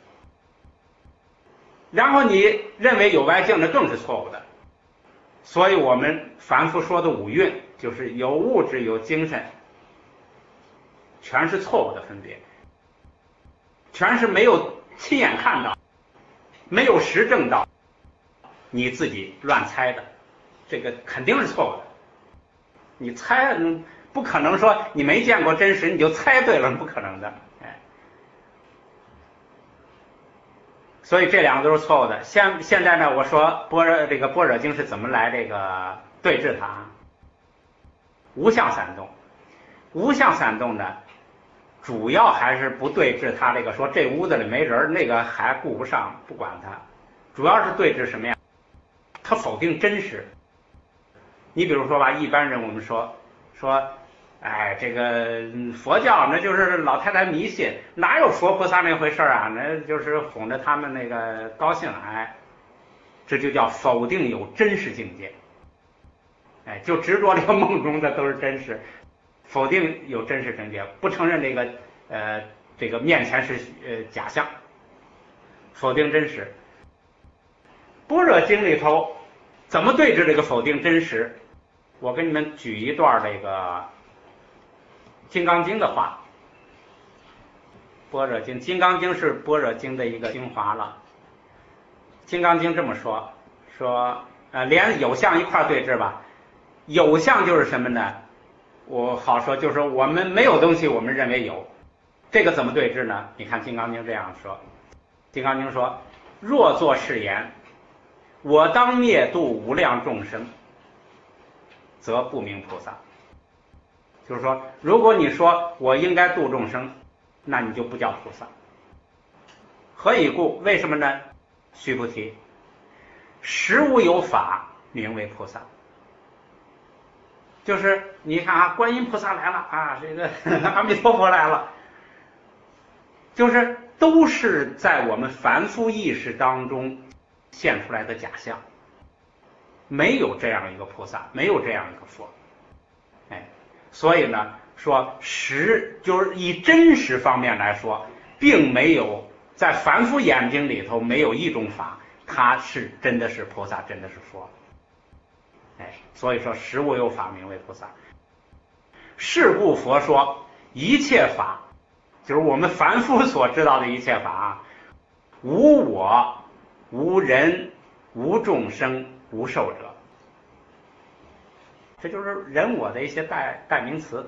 然后你认为有外境，那更是错误的。所以我们凡夫说的五蕴，就是有物质有精神，全是错误的分别，全是没有亲眼看到，没有实证到，你自己乱猜的，这个肯定是错误的。你猜不可能说你没见过真实你就猜对了，不可能的。所以这两个都是错误的。现在呢，我说般若经是怎么来这个对治它？无相散动，无相散动呢，主要还是不对治它这个说这屋子里没人，那个还顾不上，不管它，主要是对治什么呀？它否定真实。你比如说吧，一般人我们说，哎，这个佛教那就是老太太迷信，哪有佛菩萨那回事啊？那就是哄着他们那个高兴，哎，这就叫否定有真实境界。哎，就执着这个梦中的都是真实，否定有真实境界，不承认这个面前是假象，否定真实。般若经里头怎么对治这个否定真实？我给你们举一段这个金刚经的话。般若经，金刚经是般若经的一个精华了。金刚经这么说，连有相一块对治吧。有相就是什么呢？我好说，就是我们没有东西，我们认为有，这个怎么对治呢？你看金刚经这样说，金刚经说：若作是言，我当灭度无量众生，则不名菩萨。就是说，如果你说我应该度众生，那你就不叫菩萨。何以故？为什么呢？须菩提，实无有法名为菩萨。就是你看啊，观音菩萨来了啊，这个阿弥陀佛来了，就是都是在我们凡夫意识当中现出来的假象。 没有这样一个菩萨，没有这样一个佛。所以呢，说实就是以真实方面来说，并没有在凡夫眼睛里头没有一种法，它是真的是菩萨，真的是佛。所以说实无有法名为菩萨。是故佛说一切法，就是我们凡夫所知道的一切法，无我、无人、无众生、无寿者。这就是人我的一些代名词。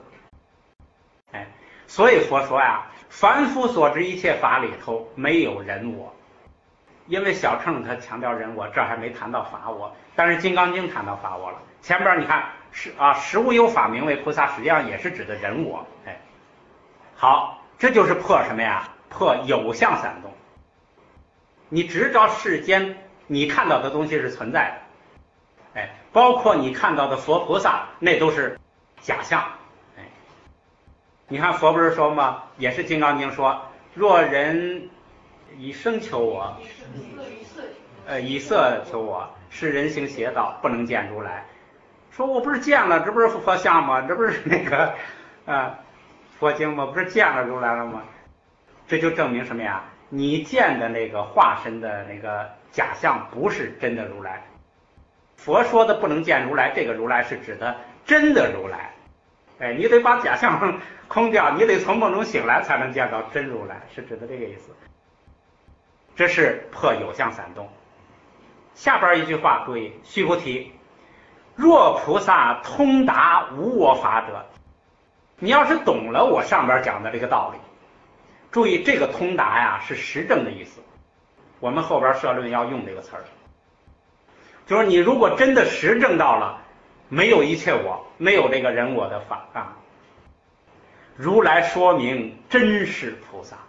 所以佛说呀，凡夫所知一切法里头没有人我。因为小乘他强调人我，这还没谈到法我，但是《金刚经》谈到法我了。前边你看实无有法名为菩萨，实际上也是指的人我。好，这就是破什么呀？破有相散动。你执着世间你看到的东西是存在的，包括你看到的佛菩萨，那都是假象。你看佛不是说吗？也是《金刚经》说，若人以身求我，以色求我，是人行邪道，不能见如来。说我不是见了，这不是佛像吗？这不是那个佛经吗？不是见了如来了吗？这就证明什么呀？你见的那个化身的那个假象不是真的如来。佛说的不能见如来，这个如来是指的真的如来。你得把假象空掉，你得从梦中醒来才能见到真如来，是指的这个意思。这是破有相散动。下边一句话注意，须菩提，若菩萨通达无我法者，你要是懂了我上边讲的这个道理，注意这个通达呀是实证的意思，我们后边社论要用这个词儿，就是你如果真的实证到了没有一切我，没有这个人我的法如来说明真是菩萨。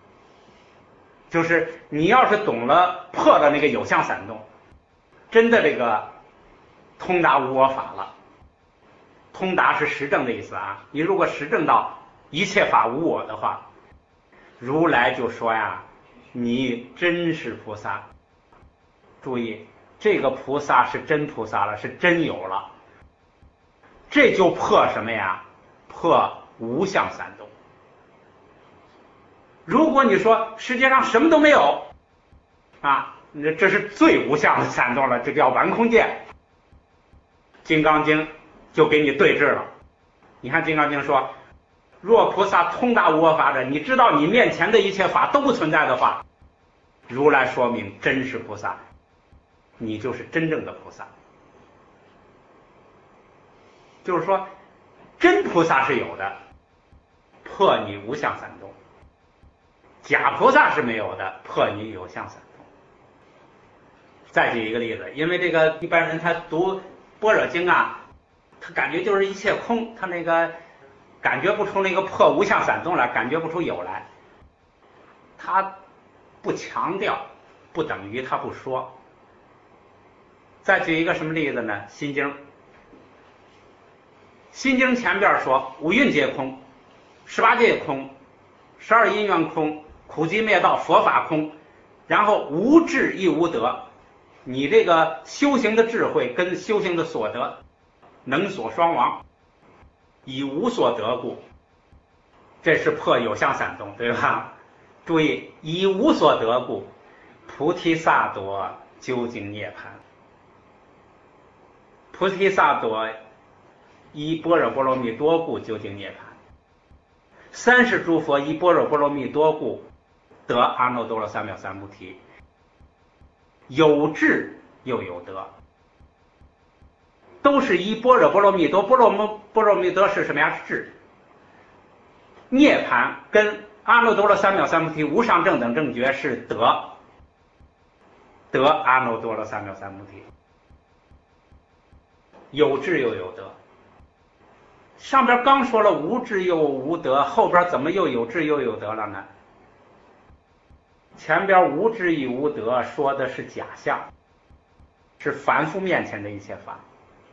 就是你要是懂了破了那个有相散动，真的这个通达无我法了。通达是实证的意思你如果实证到一切法无我的话，如来就说呀，你真是菩萨。注意，这个菩萨是真菩萨了，是真有了。这就破什么呀？破无相散动。如果你说世界上什么都没有这是最无相的散动了，这叫完空见。金刚经就给你对峙了。你看金刚经说，若菩萨通达无我法者，你知道你面前的一切法都不存在的话，如来说明真是菩萨，你就是真正的菩萨。就是说真菩萨是有的，破你无相散动；假菩萨是没有的，破你有相散动。再举一个例子，因为这个一般人他读般若经他感觉就是一切空，他那个感觉不出那个破无相散动来，感觉不出有来。他不强调，不等于他不说。再举一个什么例子呢？心经。心经前边说五蕴皆空，18界空，12因缘空，苦集灭道佛法空，然后无智亦无得。你这个修行的智慧跟修行的所得能所双亡，以无所得故，这是破有相散动，对吧？注意，以无所得故，菩提萨埵究竟涅槃。菩提萨埵依般若波罗蜜多故究竟涅槃。30诸佛依般若波罗蜜多故得阿耨多罗三藐三菩提。有智又有得，都是依般若波罗蜜多。般若蜜多是什么呀？是智。涅槃跟阿耨多罗三藐三菩提无上正等正觉是得阿耨多罗三藐三菩提。有智又有得。上边刚说了无智又无得，后边怎么又有智又有得了呢？前边无智亦无得说的是假象，是凡夫面前的一切法。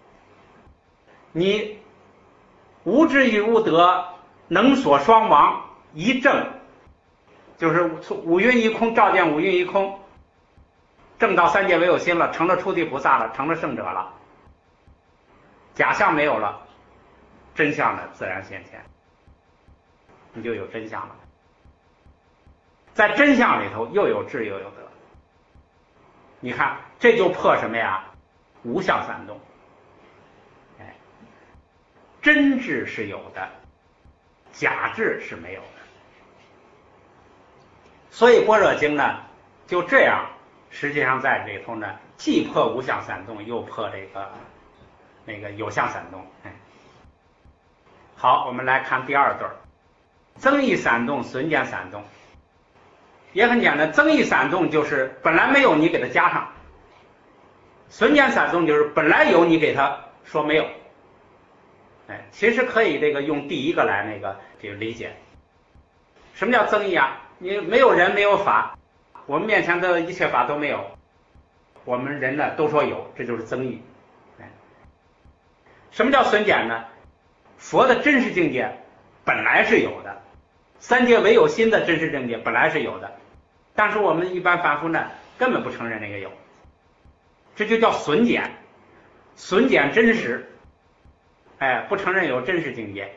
你无智亦无得，能所双亡，一证就是五蕴一空，照见五蕴一空， 证到三界唯有心了，成了出地菩萨了，成了圣者了，假象没有了，真相呢自然显现，你就有真相了。在真相里头又有智又有德，你看这就破什么呀？无相散动。真智是有的，假智是没有的。所以般若经呢就这样，实际上在里头呢既破无相散动，又破那个有相散动。好，我们来看第二对，增益散动、损减散动。也很简单，增益散动就是本来没有你给它加上，损减散动就是本来有你给它说没有。其实可以这个用第一个来这个理解。什么叫增益啊？你没有人没有法，我们面前的一切法都没有，我们人呢都说有，这就是增益。什么叫损减呢？佛的真实境界本来是有的，三界唯有心的真实境界本来是有的，但是我们一般凡夫呢根本不承认那个有，这就叫损减，损减真实。不承认有真实境界。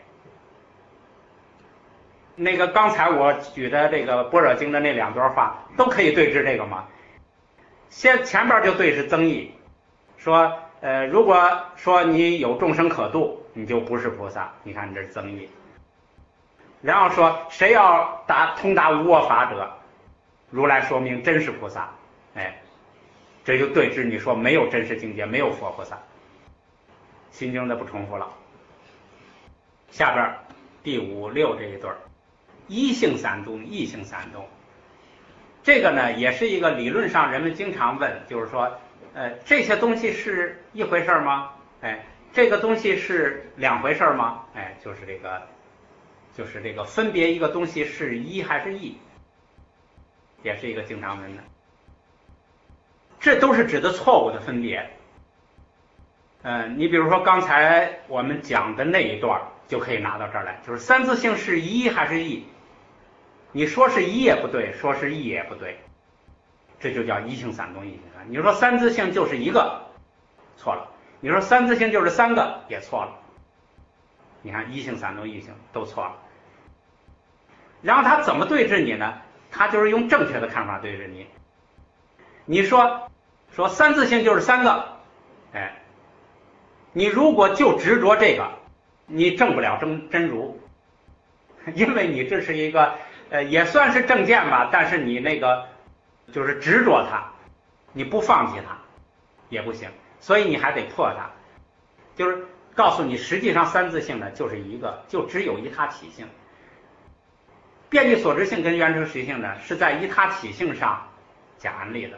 那个刚才我举的这个般若经的那两段话都可以对治这个嘛。前边就对是增益，说如果说你有众生可度，你就不是菩萨，你看这是增益。然后说谁要通达无我法者，如来说明真是菩萨。这就对治你说没有真实境界，没有佛菩萨。心经的不重复了。下边第5、6这一对，一性散动、异性散动。这个呢也是一个理论上人们经常问，就是说这些东西是一回事吗？这个东西是两回事吗？就是这个分别一个东西是一还是异，也是一个经常问的。这都是指的错误的分别。你比如说刚才我们讲的那一段就可以拿到这儿来，就是三自性是一还是异，你说是一也不对，说是异也不对，这就叫一性散动、异性散动。你说三自性就是一个，错了；你说三自性就是三个，也错了。你看一性散动、异性都错了。然后他怎么对治你呢？他就是用正确的看法对治你。你说三自性就是三个，你如果就执着这个，你证不了真如，因为你这是一个也算是正见吧，但是你那个就是执着它，你不放弃它也不行，所以你还得破它，就是告诉你实际上三自性呢就是一个，就只有一他起性。遍计所知性跟缘成实性呢是在一他起性上假安立的。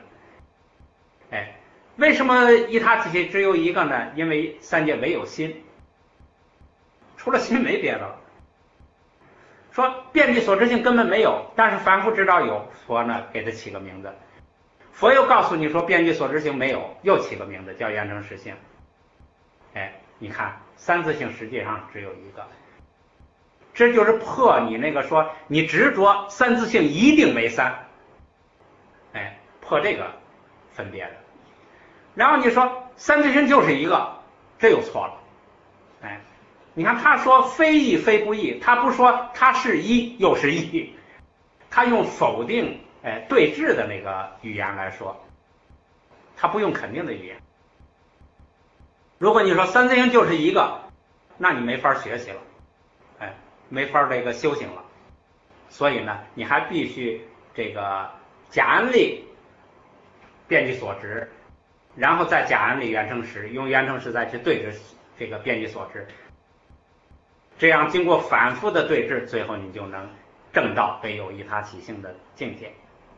为什么一他起性只有一个呢？因为三界唯有心，除了心没别的了。说遍计所知性根本没有，但是凡夫知道有，佛呢给他起个名字。佛又告诉你说遍计所知性没有，又起个名字叫缘成实性。你看三自性实际上只有一个，这就是破你那个说你执着三自性一定为三，破这个分别的。然后你说三自性就是一个，这又错了。你看他说非异非不异，他不说他是一又是异，他用否定对峙的那个语言来说，他不用肯定的语言。如果你说三自性就是一个，那你没法学习了，没法这个修行了。所以呢你还必须这个假安立遍计所知，然后再假安立缘成实，用缘成实再去对治这个遍计所知，这样经过反复的对治，最后你就能证到唯有一他起性的境界。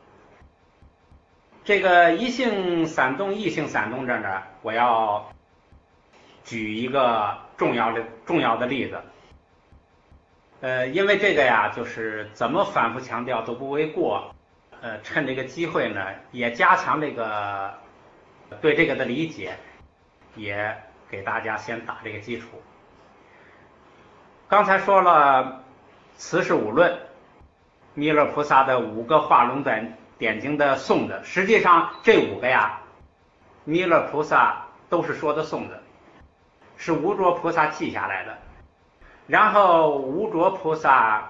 这个一性散动、异性散动这呢，我要举一个重要的例子。因为这个呀，就是怎么反复强调都不为过。趁这个机会呢，也加强这个对这个的理解，也给大家先打这个基础。刚才说了慈氏五论，弥勒菩萨的5个化龙点睛的颂的。实际上这5个呀，弥勒菩萨都是说的颂的，是无着菩萨记下来的。然后无着菩萨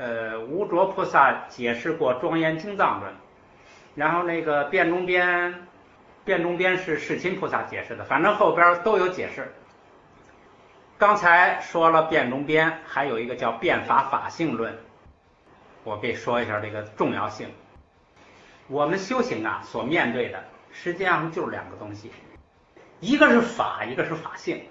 解释过《庄严经藏论》，然后那个辩中边是世亲菩萨解释的，反正后边都有解释。刚才说了辩中边，还有一个叫辩法法性论，我给说一下这个重要性。我们修行啊，所面对的实际上就是2个东西，一个是法，一个是法性。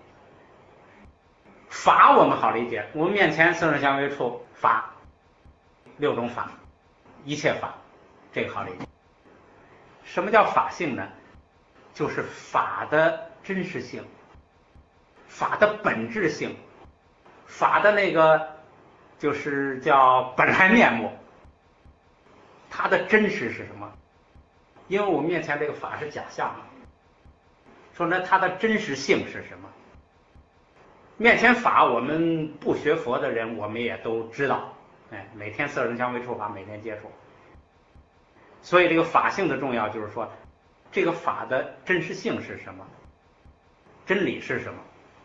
法我们好理解，我们面前色声香味触法，6种法，一切法，这个好理解。什么叫法性呢？就是法的真实性，法的本质性，法的那个就是叫本来面目，它的真实是什么？因为我们面前这个法是假象嘛，说呢它的真实性是什么？面前法我们不学佛的人我们也都知道，每天色声香味触法每天接触，所以这个法性的重要就是说这个法的真实性是什么，真理是什么，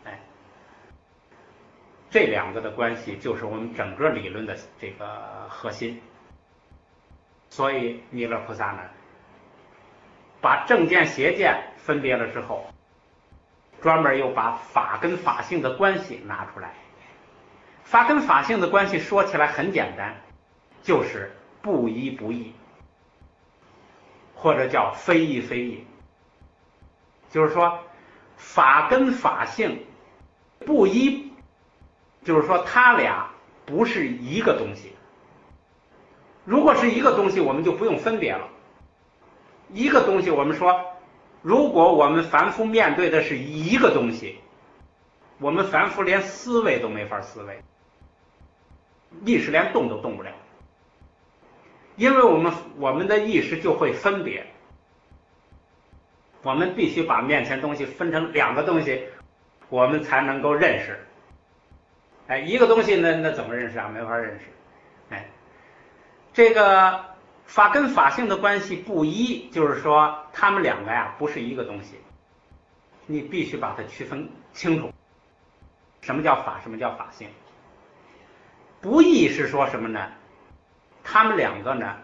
这2个的关系就是我们整个理论的这个核心。所以弥勒菩萨呢，把正见邪见分别了之后，专门又把法跟法性的关系拿出来。法跟法性的关系说起来很简单，就是不依不异，或者叫非异非异。就是说法跟法性不依，就是说它俩不是一个东西。如果是一个东西我们就不用分别了。一个东西我们说，如果我们凡夫面对的是一个东西，我们凡夫连思维都没法思维，意识连动都动不了，因为我们的意识就会分别。我们必须把面前东西分成2个东西，我们才能够认识。一个东西那怎么认识啊？没法认识。这个法跟法性的关系不一，就是说他们2个呀不是一个东西，你必须把它区分清楚。什么叫法，什么叫法性？不异是说什么呢？他们2个呢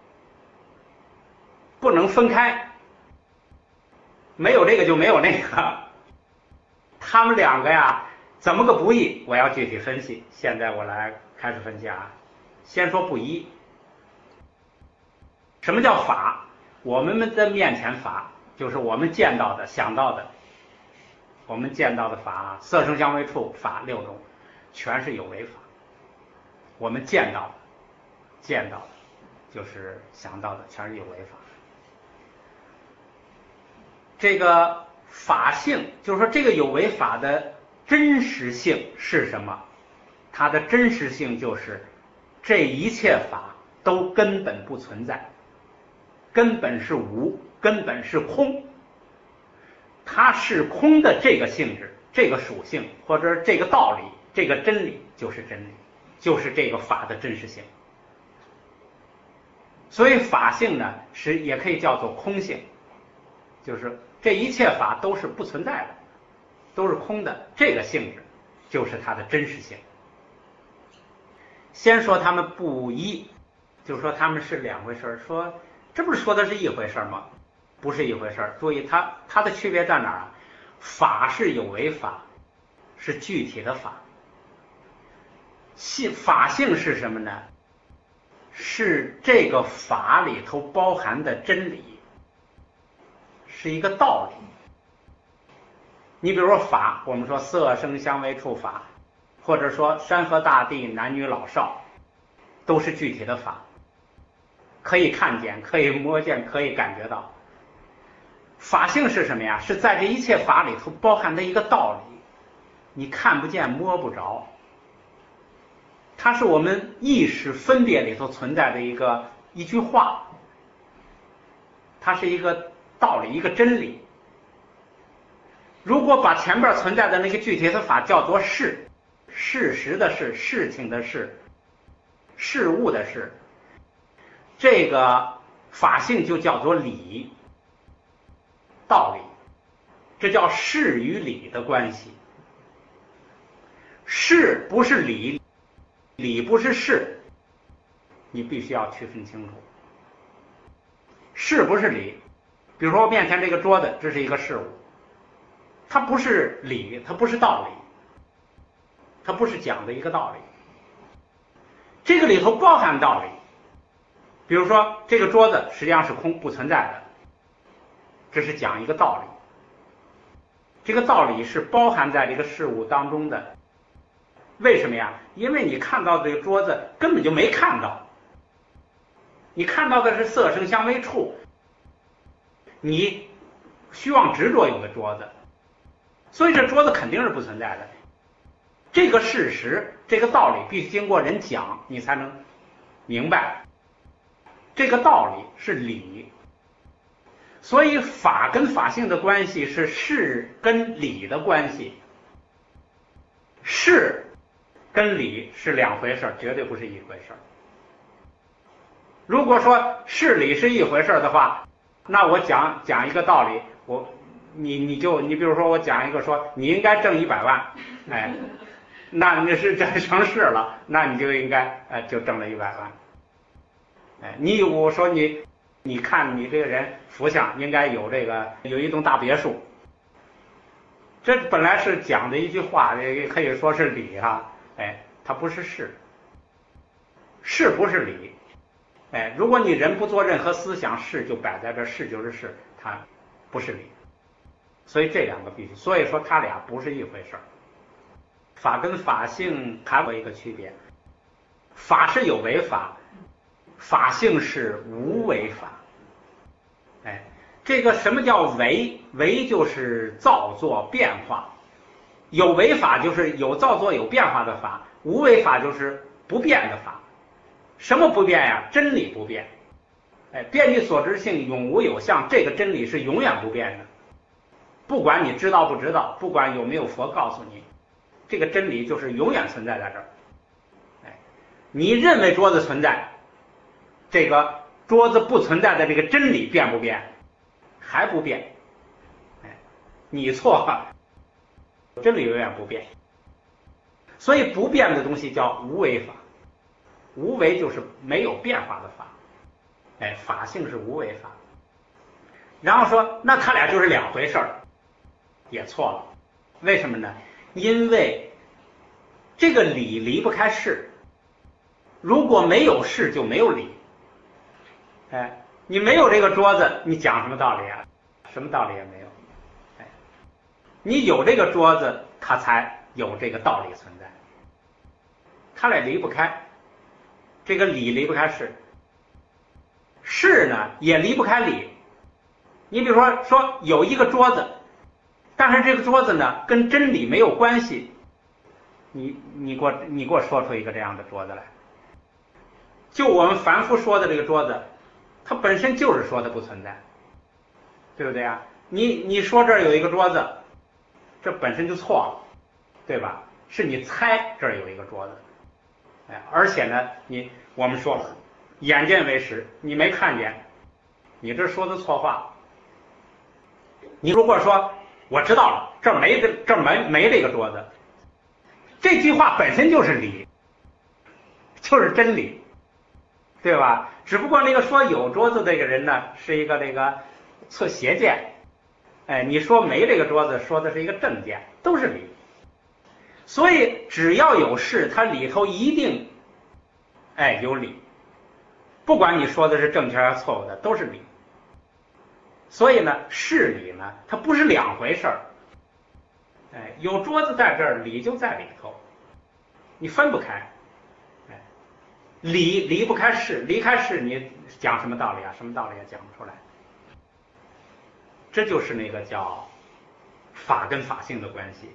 不能分开，没有这个就没有那个。他们2个呀怎么个不异？我要具体分析。现在我来开始分析啊。先说不一。什么叫法？我们的面前法就是我们见到的想到的，我们见到的法，色声香味触法6种全是有为法。我们见到的就是想到的全是有为法。这个法性就是说这个有为法的真实性是什么？它的真实性就是这一切法都根本不存在，根本是无，根本是空。它是空的这个性质，这个属性，或者这个道理，这个真理就是真理，就是这个法的真实性。所以法性呢也可以叫做空性，就是这一切法都是不存在的，都是空的，这个性质就是它的真实性。先说它们不一，就是说它们是2回事。说这不是说的是一回事吗？不是一回事。注意它的区别在哪儿啊？法是有为法，是具体的法。法性是什么呢？是这个法里头包含的真理，是一个道理。你比如说法，我们说色声香味触法，或者说山河大地男女老少，都是具体的法，可以看见，可以摸见，可以感觉到。法性是什么呀？是在这一切法里头包含的一个道理，你看不见摸不着，它是我们意识分别里头存在的一句话，它是一个道理，一个真理。如果把前边存在的那个具体的法叫做事实的事，事情的事，事物的事，这个法性就叫做理，道理，这叫事与理的关系。事不是理，理不是事，你必须要区分清楚。事不是理，比如说面前这个桌子，这是一个事物，它不是理，它不是道理，它不是讲的一个道理。这个里头包含道理，比如说这个桌子实际上是空，不存在的，这是讲一个道理。这个道理是包含在这个事物当中的。为什么呀？因为你看到这个桌子根本就没看到，你看到的是色声香味触，你虚妄执着有个桌子，所以这桌子肯定是不存在的。这个事实，这个道理必须经过人讲，你才能明白。这个道理是理，所以法跟法性的关系是事跟理的关系。事跟理是两回事，绝对不是一回事。如果说事理是一回事的话，那我讲一个道理，你比如说我讲一个说你应该挣100万，哎，那你是真成事了，那你就应该就挣了100万。哎，我说你看你这个人福相应该有一栋大别墅，这本来是讲的一句话，也可以说是理哈，哎，它不是事，事不是理。哎，如果你人不做任何思想，事就摆在这，事就是事，它不是理。所以这两个必须，所以说它俩不是一回事。法跟法性还有一个区别，法是有为法，法性是无为法。哎，这个什么叫为？为就是造作变化，有为法就是有造作有变化的法，无为法就是不变的法。什么不变呀？真理不变。哎，遍计所知性，永无有相，这个真理是永远不变的。不管你知道不知道，不管有没有佛告诉你，这个真理就是永远存在在这儿。哎，你认为桌子存在，这个桌子不存在的这个真理变不变？还不变。哎，你错，真理永远不变。所以不变的东西叫无为法。无为就是没有变化的法，哎，法性是无为法。然后说那他俩就是两回事儿，也错了。为什么呢？因为这个理离不开事，如果没有事就没有理。哎，你没有这个桌子，你讲什么道理啊？什么道理也没有。哎，你有这个桌子，它才有这个道理存在。它俩离不开。这个理离不开事，事呢也离不开理。你比如说有一个桌子，但是这个桌子呢跟真理没有关系，你给我说出一个这样的桌子来。就我们凡夫说的这个桌子，它本身就是说它不存在，对不对啊？你说这儿有一个桌子，这本身就错了，对吧？是你猜这儿有一个桌子。哎，而且呢，我们说了，眼见为实，你没看见，你这说的错话。你如果说我知道了，这儿没这个桌子，这句话本身就是理，就是真理，对吧？只不过那个说有桌子这个人呢，是一个错邪见，哎，你说没这个桌子，说的是一个正见，都是理。所以只要有事，它里头一定有理，不管你说的是正确还是错误的，都是理。所以呢，事理呢，它不是两回事儿。哎，有桌子在这儿，理就在里头，你分不开。哎，理离不开事，离开事，你讲什么道理啊？什么道理也讲不出来。这就是那个叫法跟法性的关系。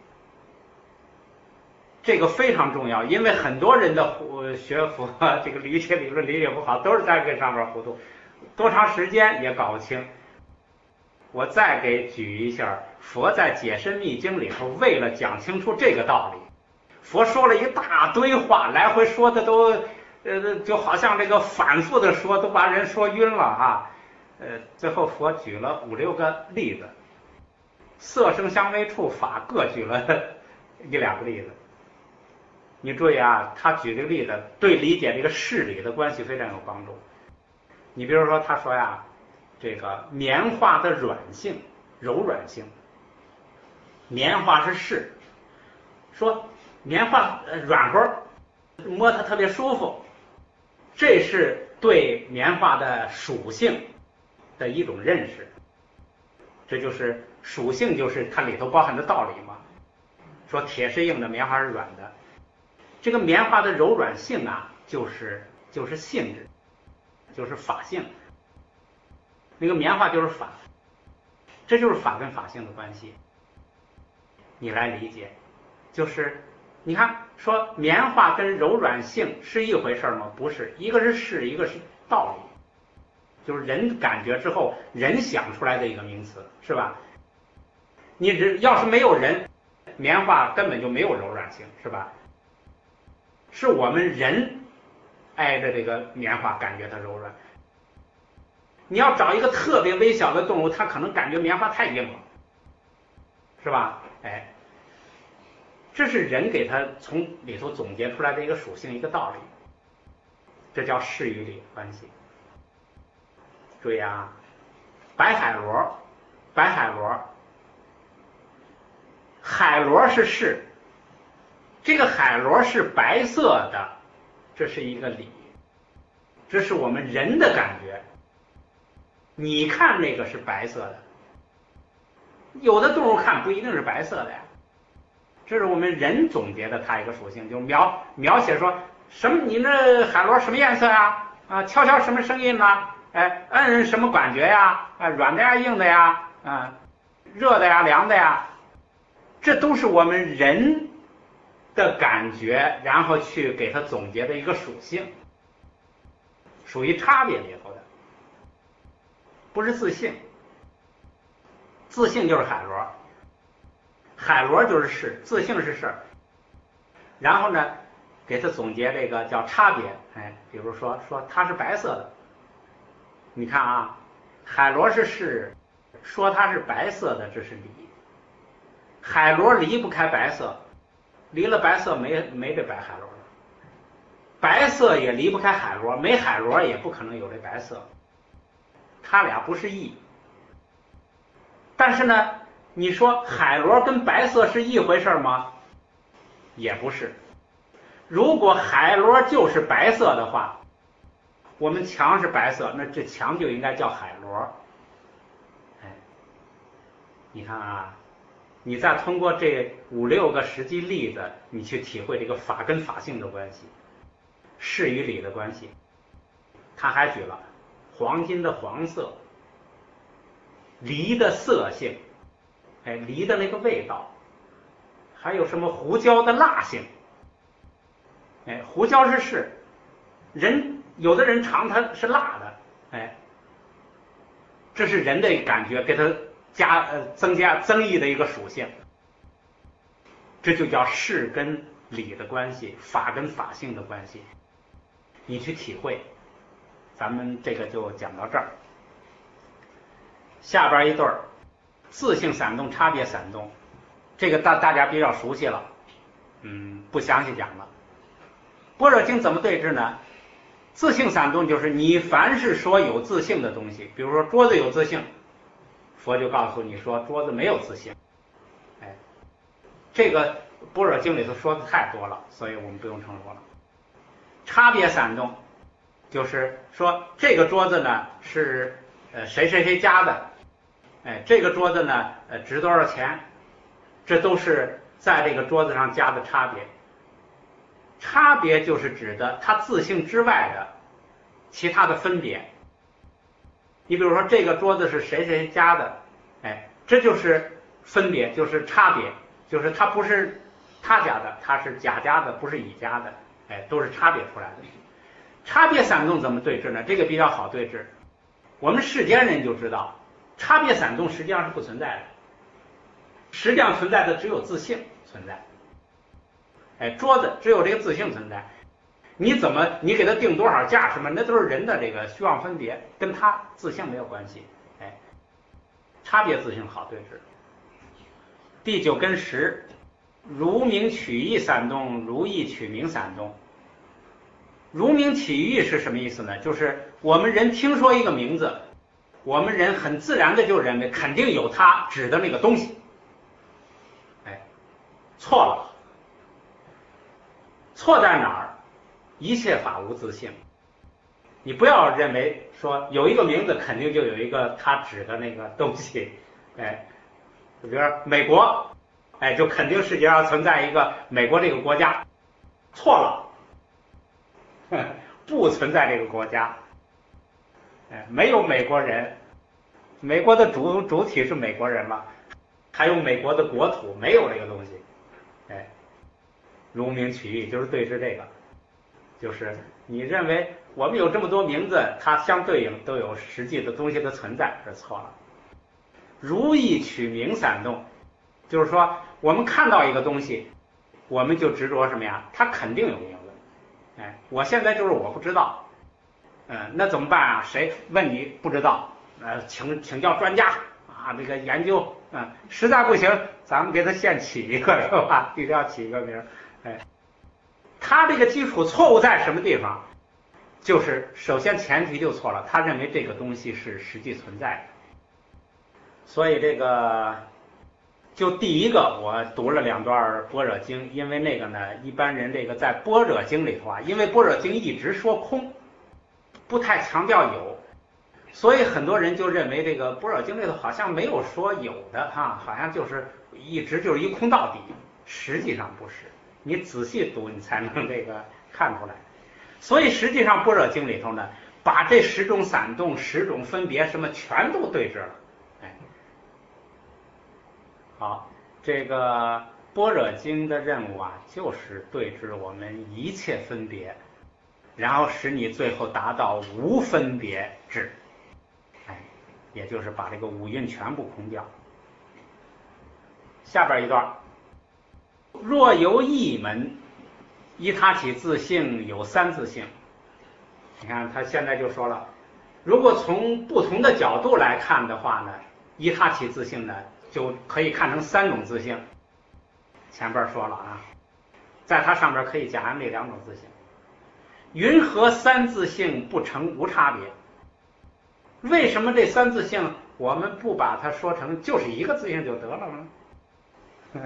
这个非常重要，因为很多人的学佛这个理解理论理解不好，都是在这上面糊涂，多长时间也搞不清。我再给举一下，佛在解深密经里头，为了讲清楚这个道理，佛说了一大堆话，来回说的都就好像这个反复的说，都把人说晕了哈。最后佛举了5、6个例子，色声香味触法各举了1、2个例子。你注意啊，他举这个例子对理解这个事理的关系非常有帮助。你比如说，他说呀，这个棉花的软性、柔软性，棉花是事，说棉花软和，摸它特别舒服，这是对棉花的属性的一种认识。这就是属性，就是它里头包含的道理嘛。说铁是硬的，棉花是软的。这个棉花的柔软性啊，就是性质，就是法性。那个棉花就是法，这就是法跟法性的关系。你来理解，就是你看说棉花跟柔软性是一回事吗？不是，一个是事，一个是道理，就是人感觉之后人想出来的一个名词，是吧？你要是没有人，棉花根本就没有柔软性，是吧？是我们人挨着这个棉花感觉它柔软。你要找一个特别微小的动物，它可能感觉棉花太硬了，是吧？哎，这是人给它从里头总结出来的一个属性，一个道理，这叫事与理关系。注意啊，白海螺，海螺是事，这个海螺是白色的，这是一个理，这是我们人的感觉。你看那个是白色的，有的动物看不一定是白色的呀。这是我们人总结的它一个属性，就描写说什么你那海螺什么颜色呀？啊，敲敲什么声音呢？哎，摁什么感觉呀？啊，软的呀，硬的呀？啊，热的呀，凉的呀？这都是我们人的感觉，然后去给它总结的一个属性，属于差别里头的，不是自性。自性就是海螺，海螺就是事，自性是事。然后呢，给它总结这个叫差别。哎，比如说它是白色的，你看啊，海螺是事，说它是白色的，这是理。海螺离不开白色，离了白色没这白海螺了，白色也离不开海螺，没海螺也不可能有这白色，它俩不是异。但是呢，你说海螺跟白色是一回事吗？也不是。如果海螺就是白色的话，我们墙是白色，那这墙就应该叫海螺。哎，你看啊，你再通过这5、6个实际例子，你去体会这个法跟法性的关系，事与理的关系。他还举了黄金的黄色，梨的色性，哎，梨的那个味道，还有什么胡椒的辣性。哎，胡椒是事，有的人尝它是辣的，哎，这是人的感觉，给它增益的一个属性，这就叫事跟理的关系，法跟法性的关系，你去体会。咱们这个就讲到这儿。下边一对儿，自性散动、差别散动，这个大家比较熟悉了，不详细讲了。般若经怎么对治呢？自性散动就是你凡是说有自性的东西，比如说桌子有自性，佛就告诉你说桌子没有自性。哎，这个般若经里头说的太多了，所以我们不用重说了。差别散动就是说这个桌子呢是谁家的，哎，这个桌子呢值多少钱，这都是在这个桌子上加的差别。差别就是指的它自性之外的其他的分别。你比如说这个桌子是谁家的，哎，这就是分别，就是差别，就是它不是他家的，它是甲家的，不是乙家的，哎，都是差别出来的。差别散动怎么对治呢？这个比较好对治。我们世间人就知道，差别散动实际上是不存在的，实际上存在的只有自性存在。哎，桌子只有这个自性存在。 你给它定多少价什么，那都是人的这个虚妄分别，跟它自性没有关系。哎，差别自性好对治。第9跟10，如名取义三动，如义取名三动。如名取义是什么意思呢？就是我们人听说一个名字，我们人很自然的就认为肯定有它指的那个东西。哎，错了，错在哪儿？一切法无自性。你不要认为说有一个名字肯定就有一个它指的那个东西。哎，比如说美国，哎，就肯定世界上存在一个美国这个国家。错了，不存在这个国家。哎，没有美国人，美国的主体是美国人嘛，还有美国的国土，没有这个东西。哎，如名取义就是对治这个，就是你认为我们有这么多名字，它相对应都有实际的东西的存在，是错了。如义取名三动，就是说我们看到一个东西，我们就执着什么呀？它肯定有名字。哎，我现在就是我不知道，那怎么办啊？谁问你不知道？请教专家啊，这个研究，实在不行，咱们给他现起一个，是吧？必须要起一个名。哎，他这个基础错误在什么地方？就是首先前提就错了，他认为这个东西是实际存在的。所以这个就第一个，我读了2段般若经，因为那个呢，一般人这个在般若经里头啊，因为般若经一直说空，不太强调有，所以很多人就认为这个般若经里头好像没有说有的哈，好像就是一直就是一空到底，实际上不是，你仔细读你才能这个看出来。所以实际上般若经里头呢，把这10种散动、10种分别什么全都对治了。哎，好，这个般若经的任务啊，就是对治我们一切分别，然后使你最后达到无分别智。哎，也就是把这个五蕴全部空掉。下边一段，若由一门，依他起自性有3自性。你看他现在就说了，如果从不同的角度来看的话呢，依他起自性呢就可以看成3种自性。前边说了啊，在它上边可以加上这2种自性。云何3自性不成无差别？为什么这3自性我们不把它说成就是一个自性就得了呢？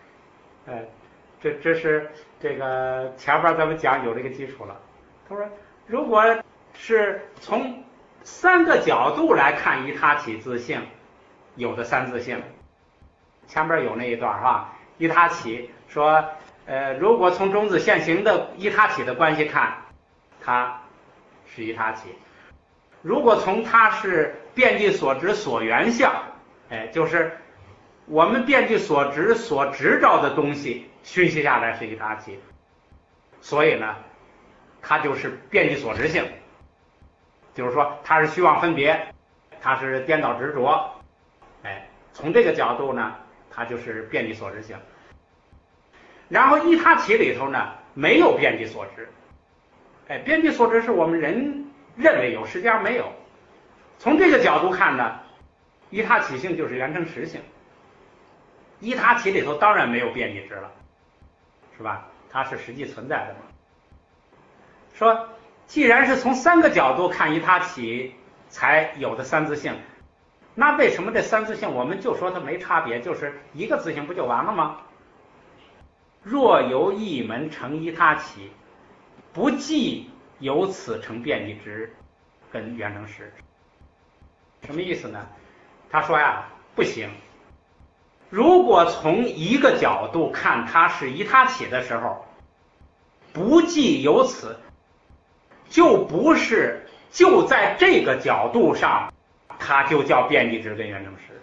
这是这个前边咱们讲有这个基础了。他说，如果是从3个角度来看依他起自性有的3自性，前边有那一段哈，依他起说，如果从种子现行的依他起的关系看，它是依他起；如果从它是遍计所执所缘相，哎，就是我们遍计所执所执着的东西熏习下来是依他起，所以呢，它就是遍计所执性，就是说它是虚妄分别，它是颠倒执着，哎，从这个角度呢，它就是遍计所执性。然后依他起里头呢，没有遍计所执，哎，遍计所执是我们人认为有，实际上没有。从这个角度看呢，依他起性就是缘成实性。依他起里头当然没有遍计执了，是吧？它是实际存在的嘛。说既然是从3个角度看依他起才有的3自性，那为什么这3自性我们就说它没差别，就是一个自性不就完了吗？若由一门成依他起，不计由此成遍计执跟缘成实。什么意思呢？他说呀，不行。如果从一个角度看它是依他起的时候，不计由此，就不是就在这个角度上，它就叫遍计执跟缘成实。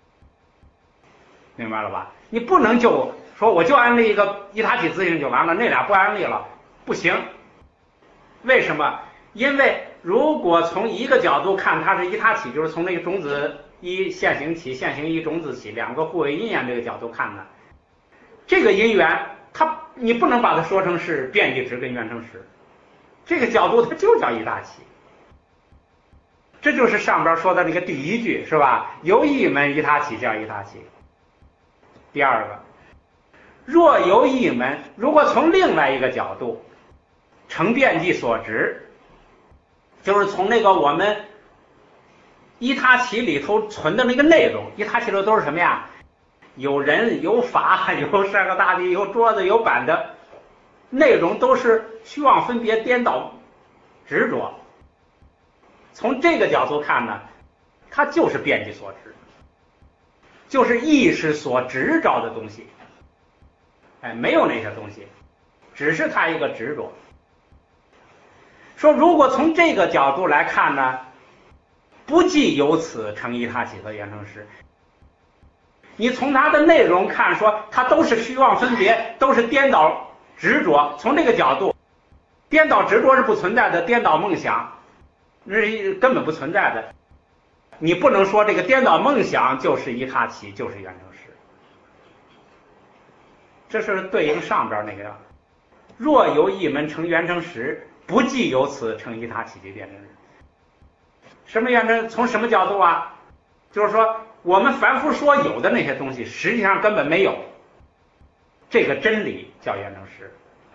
明白了吧？你不能就说我就安利一个依他起自性就完了，那俩不安利了，不行。为什么？因为如果从一个角度看它是依他起，就是从那个种子一现行起，现行一种子起，两个互为因缘这个角度看呢，这个因缘你不能把它说成是遍计执跟缘成实， 这个角度它就叫一大起。这就是上边说的那个第一句，是吧？由一门一他起叫一他起。第二个，若由一门，如果从另外一个角度，成遍计所执，就是从那个我们一他起里头存的那个内容，一他起里头都是什么呀？有人、有法、有山河大地、有桌子、有板的内容，都是虚妄分别、颠倒、执着。从这个角度看呢，它就是遍计所执，就是意识所执着的东西。没有那些东西，只是它一个执着。说如果从这个角度来看呢，不计由此成一他起和缘成实。你从它的内容看，说它都是虚妄分别，都是颠倒执着。从这个角度，颠倒执着是不存在的，颠倒梦想那是根本不存在的。你不能说这个颠倒梦想就是一他起，就是缘成实。这是对应上边那个，若由一门成缘成实，不计由此成一他起即变成实。什么缘成？从什么角度啊？就是说我们凡夫说有的那些东西，实际上根本没有。这个真理叫缘成实。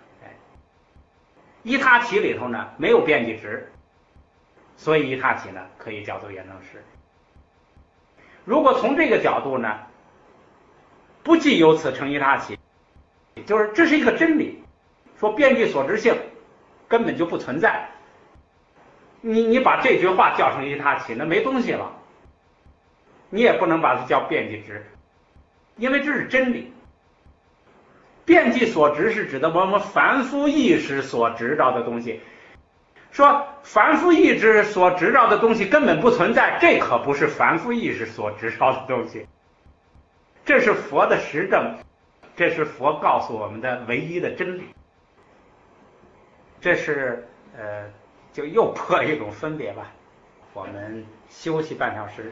一他起里头呢没有遍计执，所以一他起呢可以叫做缘成实。如果从这个角度呢，不计由此成一他起，就是这是一个真理，说遍计所执性根本就不存在。你把这句话叫成一他起，那没东西了。你也不能把它叫遍计执，因为这是真理。遍计所执是指的我们凡夫意识所执着的东西，说凡夫意识所执着的东西根本不存在，这可不是凡夫意识所执着的东西，这是佛的实证，这是佛告诉我们的唯一的真理。这是就又破一种分别吧。我们休息半小时。